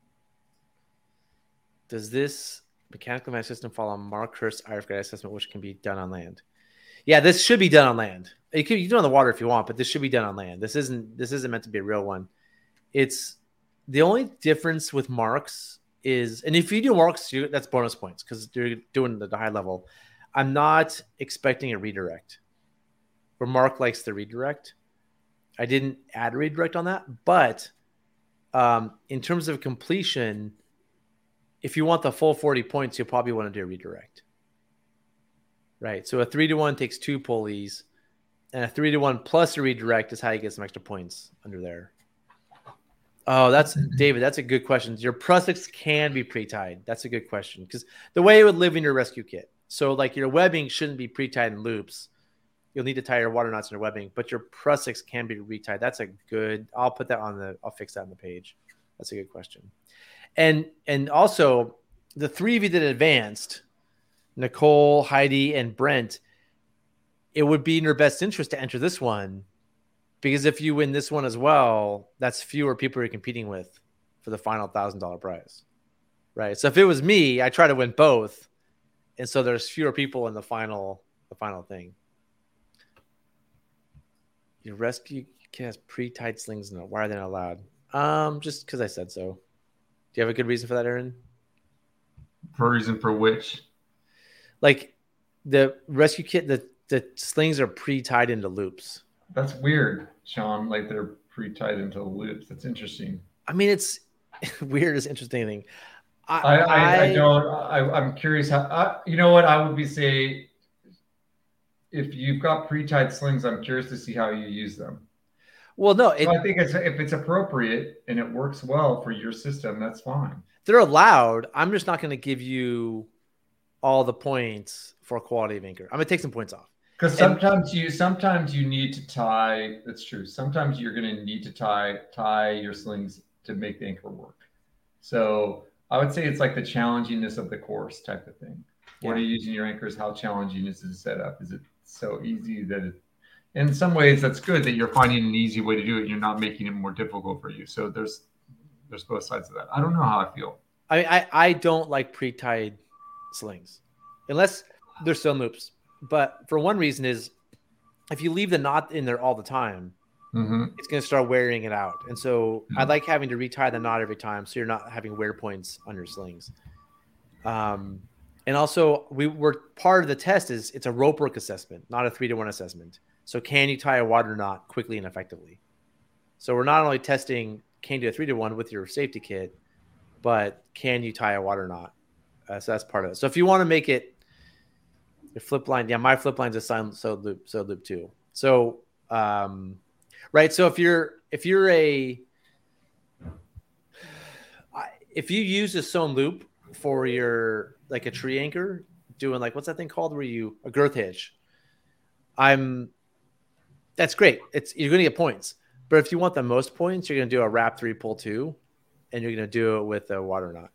Does this mechanical management system follow Mark Hurst's I R F guide assessment, which can be done on land? Yeah, this should be done on land. You can, you can do it on the water if you want, but this should be done on land. This isn't this isn't meant to be a real one. It's the only difference with marks is, and if you do marks, you, that's bonus points because you're doing the high level. I'm not expecting a redirect. Where Mark likes the redirect. I didn't add a redirect on that, but um, in terms of completion, if you want the full forty points, you'll probably want to do a redirect. Right. So a three to one takes two pulleys, and a three to one plus a redirect is how you get some extra points under there. Oh, that's David. That's a good question. Your Prussics can be pre-tied. That's a good question because the way it would live in your rescue kit. So like your webbing shouldn't be pre-tied in loops. You'll need to tie your water knots in your webbing, but your Prussics can be retied. That's a good, I'll put that on the, I'll fix that on the page. That's a good question. And, and also the three of you that advanced, Nicole, Heidi, and Brent, it would be in your best interest to enter this one because if you win this one as well, that's fewer people you're competing with for the final one thousand dollars prize, right? So if it was me, I try to win both. And so there's fewer people in the final, the final thing. Your rescue kit has pre-tied slings in it. Why are they not allowed? Um, just because I said so. Do you have a good reason for that, Aaron? For reason for which? Like the rescue kit, the, the slings are pre-tied into loops. That's weird, Sean. Like they're pre-tied into loops. That's interesting. I mean, it's weird is interesting thing. I I, I, I, I don't. I, I'm curious how. I, you know what? I would be say. If you've got pre-tied slings, I'm curious to see how you use them. Well, no, it, so I think it's, if it's appropriate and it works well for your system, that's fine. They're allowed. I'm just not going to give you all the points for quality of anchor. I'm going to take some points off. Because sometimes you sometimes you need to tie. That's true. Sometimes you're going to need to tie tie your slings to make the anchor work. So I would say it's like the challengingness of the course type of thing. Yeah. What are you using your anchors? How challenging is the setup? Is it so easy that it, in some ways that's good that you're finding an easy way to do it. You're not making it more difficult for you. So there's there's both sides of that. I don't know how I feel. I I, I don't like pre-tied slings unless they're still loops. But for one reason is if you leave the knot in there all the time, mm-hmm. it's going to start wearing it out. And so mm-hmm. I like having to retie the knot every time so you're not having wear points on your slings. Um, and also we were part of the test is it's a rope work assessment, not a three to one assessment. So can you tie a water knot quickly and effectively? So we're not only testing can you do a three to one with your safety kit, but can you tie a water knot? Uh, so that's part of it. So if you want to make it your flip line, yeah, my flip line's a side sewed loop, sewed loop too. So, um, right. So if you're if you're a if you use a sewn loop for your like a tree anchor, doing like what's that thing called where you a girth hitch, I'm that's great. It's you're gonna get points. But if you want the most points, you're gonna do a wrap three, pull two, and you're gonna do it with a water knot.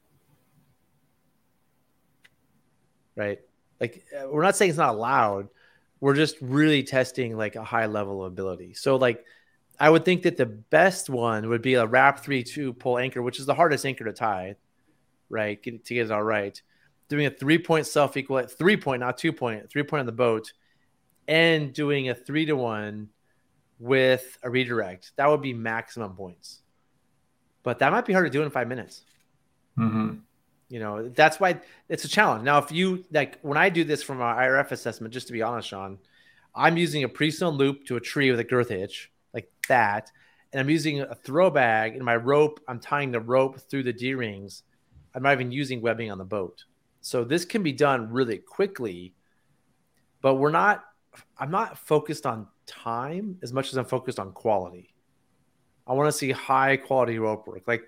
Right? Like we're not saying it's not allowed. We're just really testing like a high level of ability. So like I would think that the best one would be a wrap three, two, pull anchor, which is the hardest anchor to tie, right? Get, to get it all right. Doing a three point self equal three point, not two point, three point on the boat, and doing a three to one with a redirect. That would be maximum points. But that might be hard to do in five minutes. Mm-hmm. You know, that's why it's a challenge. Now, if you like, when I do this from our I R F assessment, just to be honest, Sean, I'm using a pre-sewn loop to a tree with a girth hitch like that. And I'm using a throw bag in my rope. I'm tying the rope through the D-rings. I'm not even using webbing on the boat. So this can be done really quickly, but we're not, I'm not focused on time as much as I'm focused on quality. I want to see high quality rope work. Like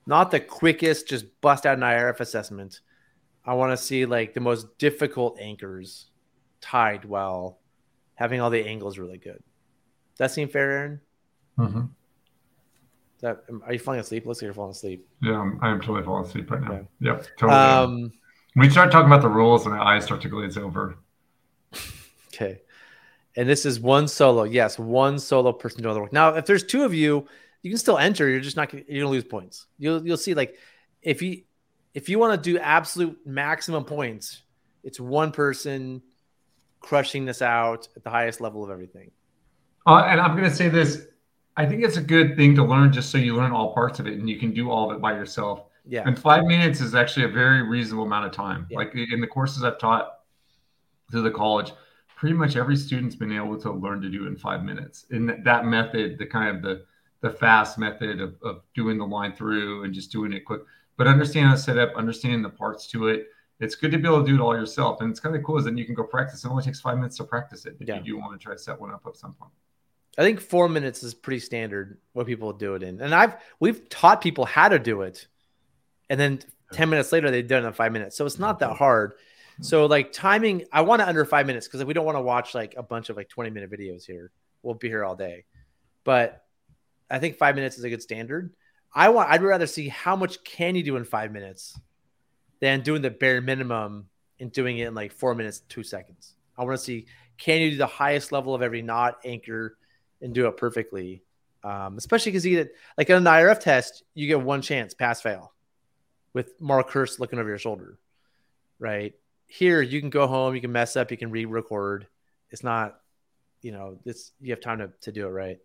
not the quickest, just bust out an I R F assessment. I want to see like the most difficult anchors tied well, having all the angles really good. Does that seem fair, Aaron? Mm-hmm. That, are you falling asleep? Looks like you're falling asleep. Yeah, I'm, I'm totally falling asleep right now. Okay. Yep, totally. Um, we start talking about the rules and my eyes start to glaze over. Okay. And this is one solo. Yes, one solo person doing the work. Now, if there's two of you, you can still enter. You're just not gonna, you're gonna lose points. You'll you'll see like if you if you want to do absolute maximum points, it's one person crushing this out at the highest level of everything. Uh, and I'm gonna say this. I think it's a good thing to learn just so you learn all parts of it and you can do all of it by yourself. Yeah. And five minutes is actually a very reasonable amount of time. Yeah. Like in the courses I've taught through the college, pretty much every student's been able to learn to do it in five minutes. And that method, the kind of the the fast method of, of doing the line through and just doing it quick, but understanding how to set up, understanding the parts to it. It's good to be able to do it all yourself. And it's kind of cool is that you can go practice. It only takes five minutes to practice it if Yeah. you do want to try to set one up at some point. I think four minutes is pretty standard what people do it in. And I've we've taught people how to do it. And then ten minutes later, they've done it in five minutes. So it's not that hard. So like timing, I want it under five minutes because we don't want to watch like a bunch of like twenty minute videos here. We'll be here all day. But I think five minutes is a good standard. I want, I'd rather see how much can you do in five minutes than doing the bare minimum and doing it in like four minutes, two seconds. I want to see, can you do the highest level of every knot, anchor, and do it perfectly? Um, especially because you get like on an I R F test, you get one chance, pass fail, with Mark Hurst looking over your shoulder, right? Here, you can go home, you can mess up, you can re-record. It's not, you know, this you have time to, to do it right.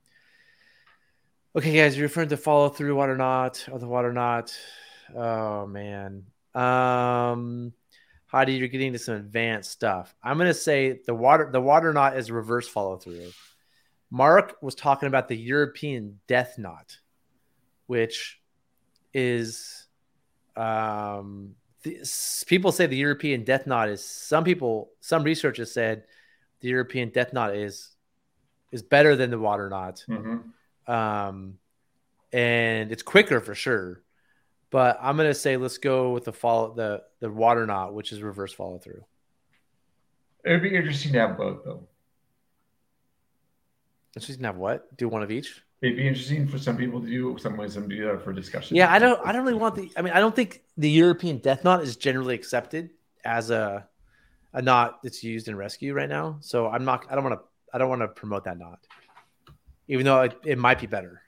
Okay, guys, you're referring to follow through, water knot, or the water knot. Oh man, um, Heidi, you're getting to some advanced stuff. I'm gonna say the water the water knot is reverse follow through. Mark was talking about the European death knot, which is, um, the, people say the European death knot is, some people, some researchers said the European death knot is, is better than the water knot. Mm-hmm. Um, and it's quicker for sure, but I'm going to say, let's go with the follow, the, the water knot, which is reverse follow through. It'd be interesting to have both though. She's gonna have what? Do one of each? It'd be interesting for some people to do, some ways some to do that for discussion. Yeah, I don't. I don't really want the. I mean, I don't think the European death knot is generally accepted as a a knot that's used in rescue right now. So I'm not. I don't want to. I don't want to promote that knot, even though it, it might be better.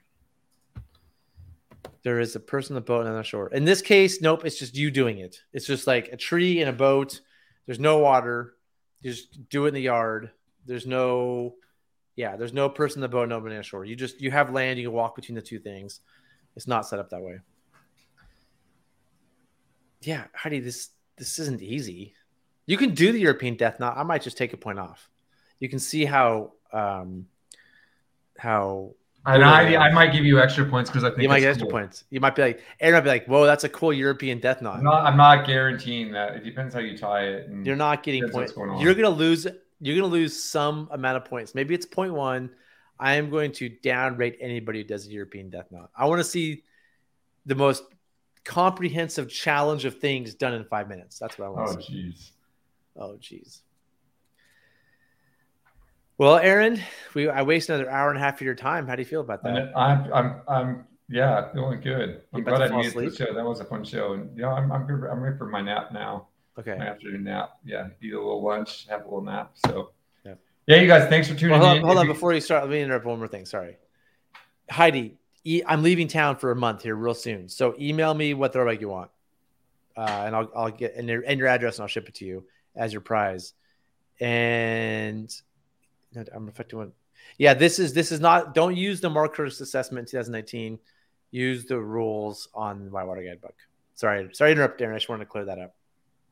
There is a person on the boat and on the shore. In this case, nope. It's just you doing it. It's just like a tree in a boat. There's no water. You just do it in the yard. There's no. Yeah, there's no person in the boat, nobody on the shore. You just you have land, you can walk between the two things. It's not set up that way. Yeah, Heidi, this this isn't easy. You can do the European death knot. I might just take a point off. You can see how um how And I, I might give you extra points because I think you might it's get extra cool. points. You might be like, Aaron might be like, whoa, that's a cool European death knot. I'm not, I'm not guaranteeing that. It depends how you tie it. And You're not getting depends points. what's going on. You're gonna lose. You're gonna lose some amount of points. Maybe it's point one. I am going to downrate anybody who does a European death knot. I want to see the most comprehensive challenge of things done in five minutes. That's what I want Oh, to see. jeez. Oh, jeez. Well, Aaron, we I wasted another hour and a half of your time. How do you feel about that? And I'm, I'm, I'm, yeah, feeling good. I'm about to glad I fall made it to the asleep? show. That was a fun show. And, you know, I'm, I'm, good- I'm ready for my nap now. Okay. My afternoon nap. Yeah, eat a little lunch, have a little nap. So, Yeah. yeah, you guys, thanks for tuning Well, hold on, in. hold If on you- before you start. Let me interrupt one more thing. Sorry, Heidi. E- I'm leaving town for a month here real soon. So email me what throwback you want, uh, and I'll I'll get and your and your address and I'll ship it to you as your prize. And no, I'm reflecting on. Yeah, this is this is not. Don't use the Mark Hurst assessment in twenty nineteen. Use the rules on my Water Guidebook. Sorry, sorry to interrupt, Darren. I just wanted to clear that up.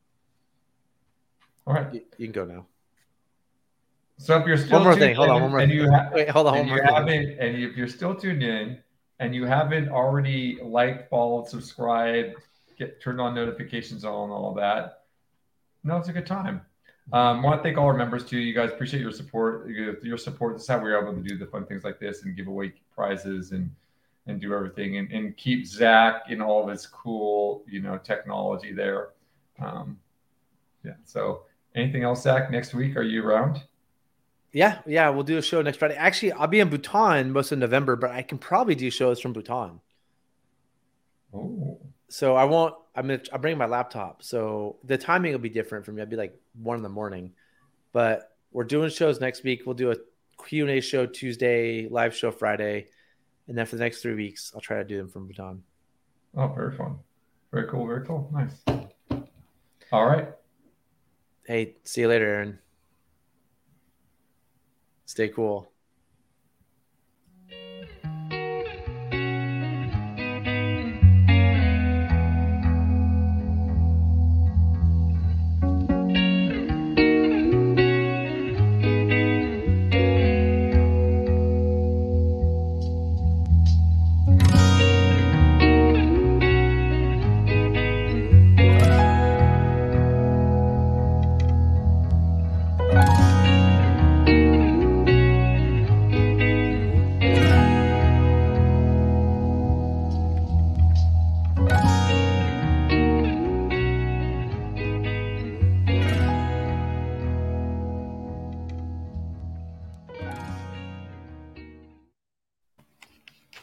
All right. You, you can go now. So if you're still One more tuned thing. Hold in on. One more. and thing. you ha- Wait, hold on. and One you more thing. haven't, and if you're still tuned in and you haven't already liked, followed, subscribed, get turned on notifications on and all that, no, it's a good time. Um, I want to thank all our members too. You guys appreciate your support. Your, your support. This is how we're able to do the fun things like this and give away prizes and and do everything and, and keep Zach in all of his cool, you know, technology there. Um, yeah. So anything else, Zach, next week? Are you around? Yeah. Yeah. We'll do a show next Friday. Actually, I'll be in Bhutan most of November, but I can probably do shows from Bhutan. Oh. So I won't, I'm going to, I'm bringing my laptop. So the timing will be different for me. I'll be like one in the morning, but we're doing shows next week. We'll do a Q and A show Tuesday, live show Friday. And then for the next three weeks, I'll try to do them from Bhutan. Oh, very fun. Very cool. Very cool. Nice. All right. Hey, see you later, Aaron. Stay cool.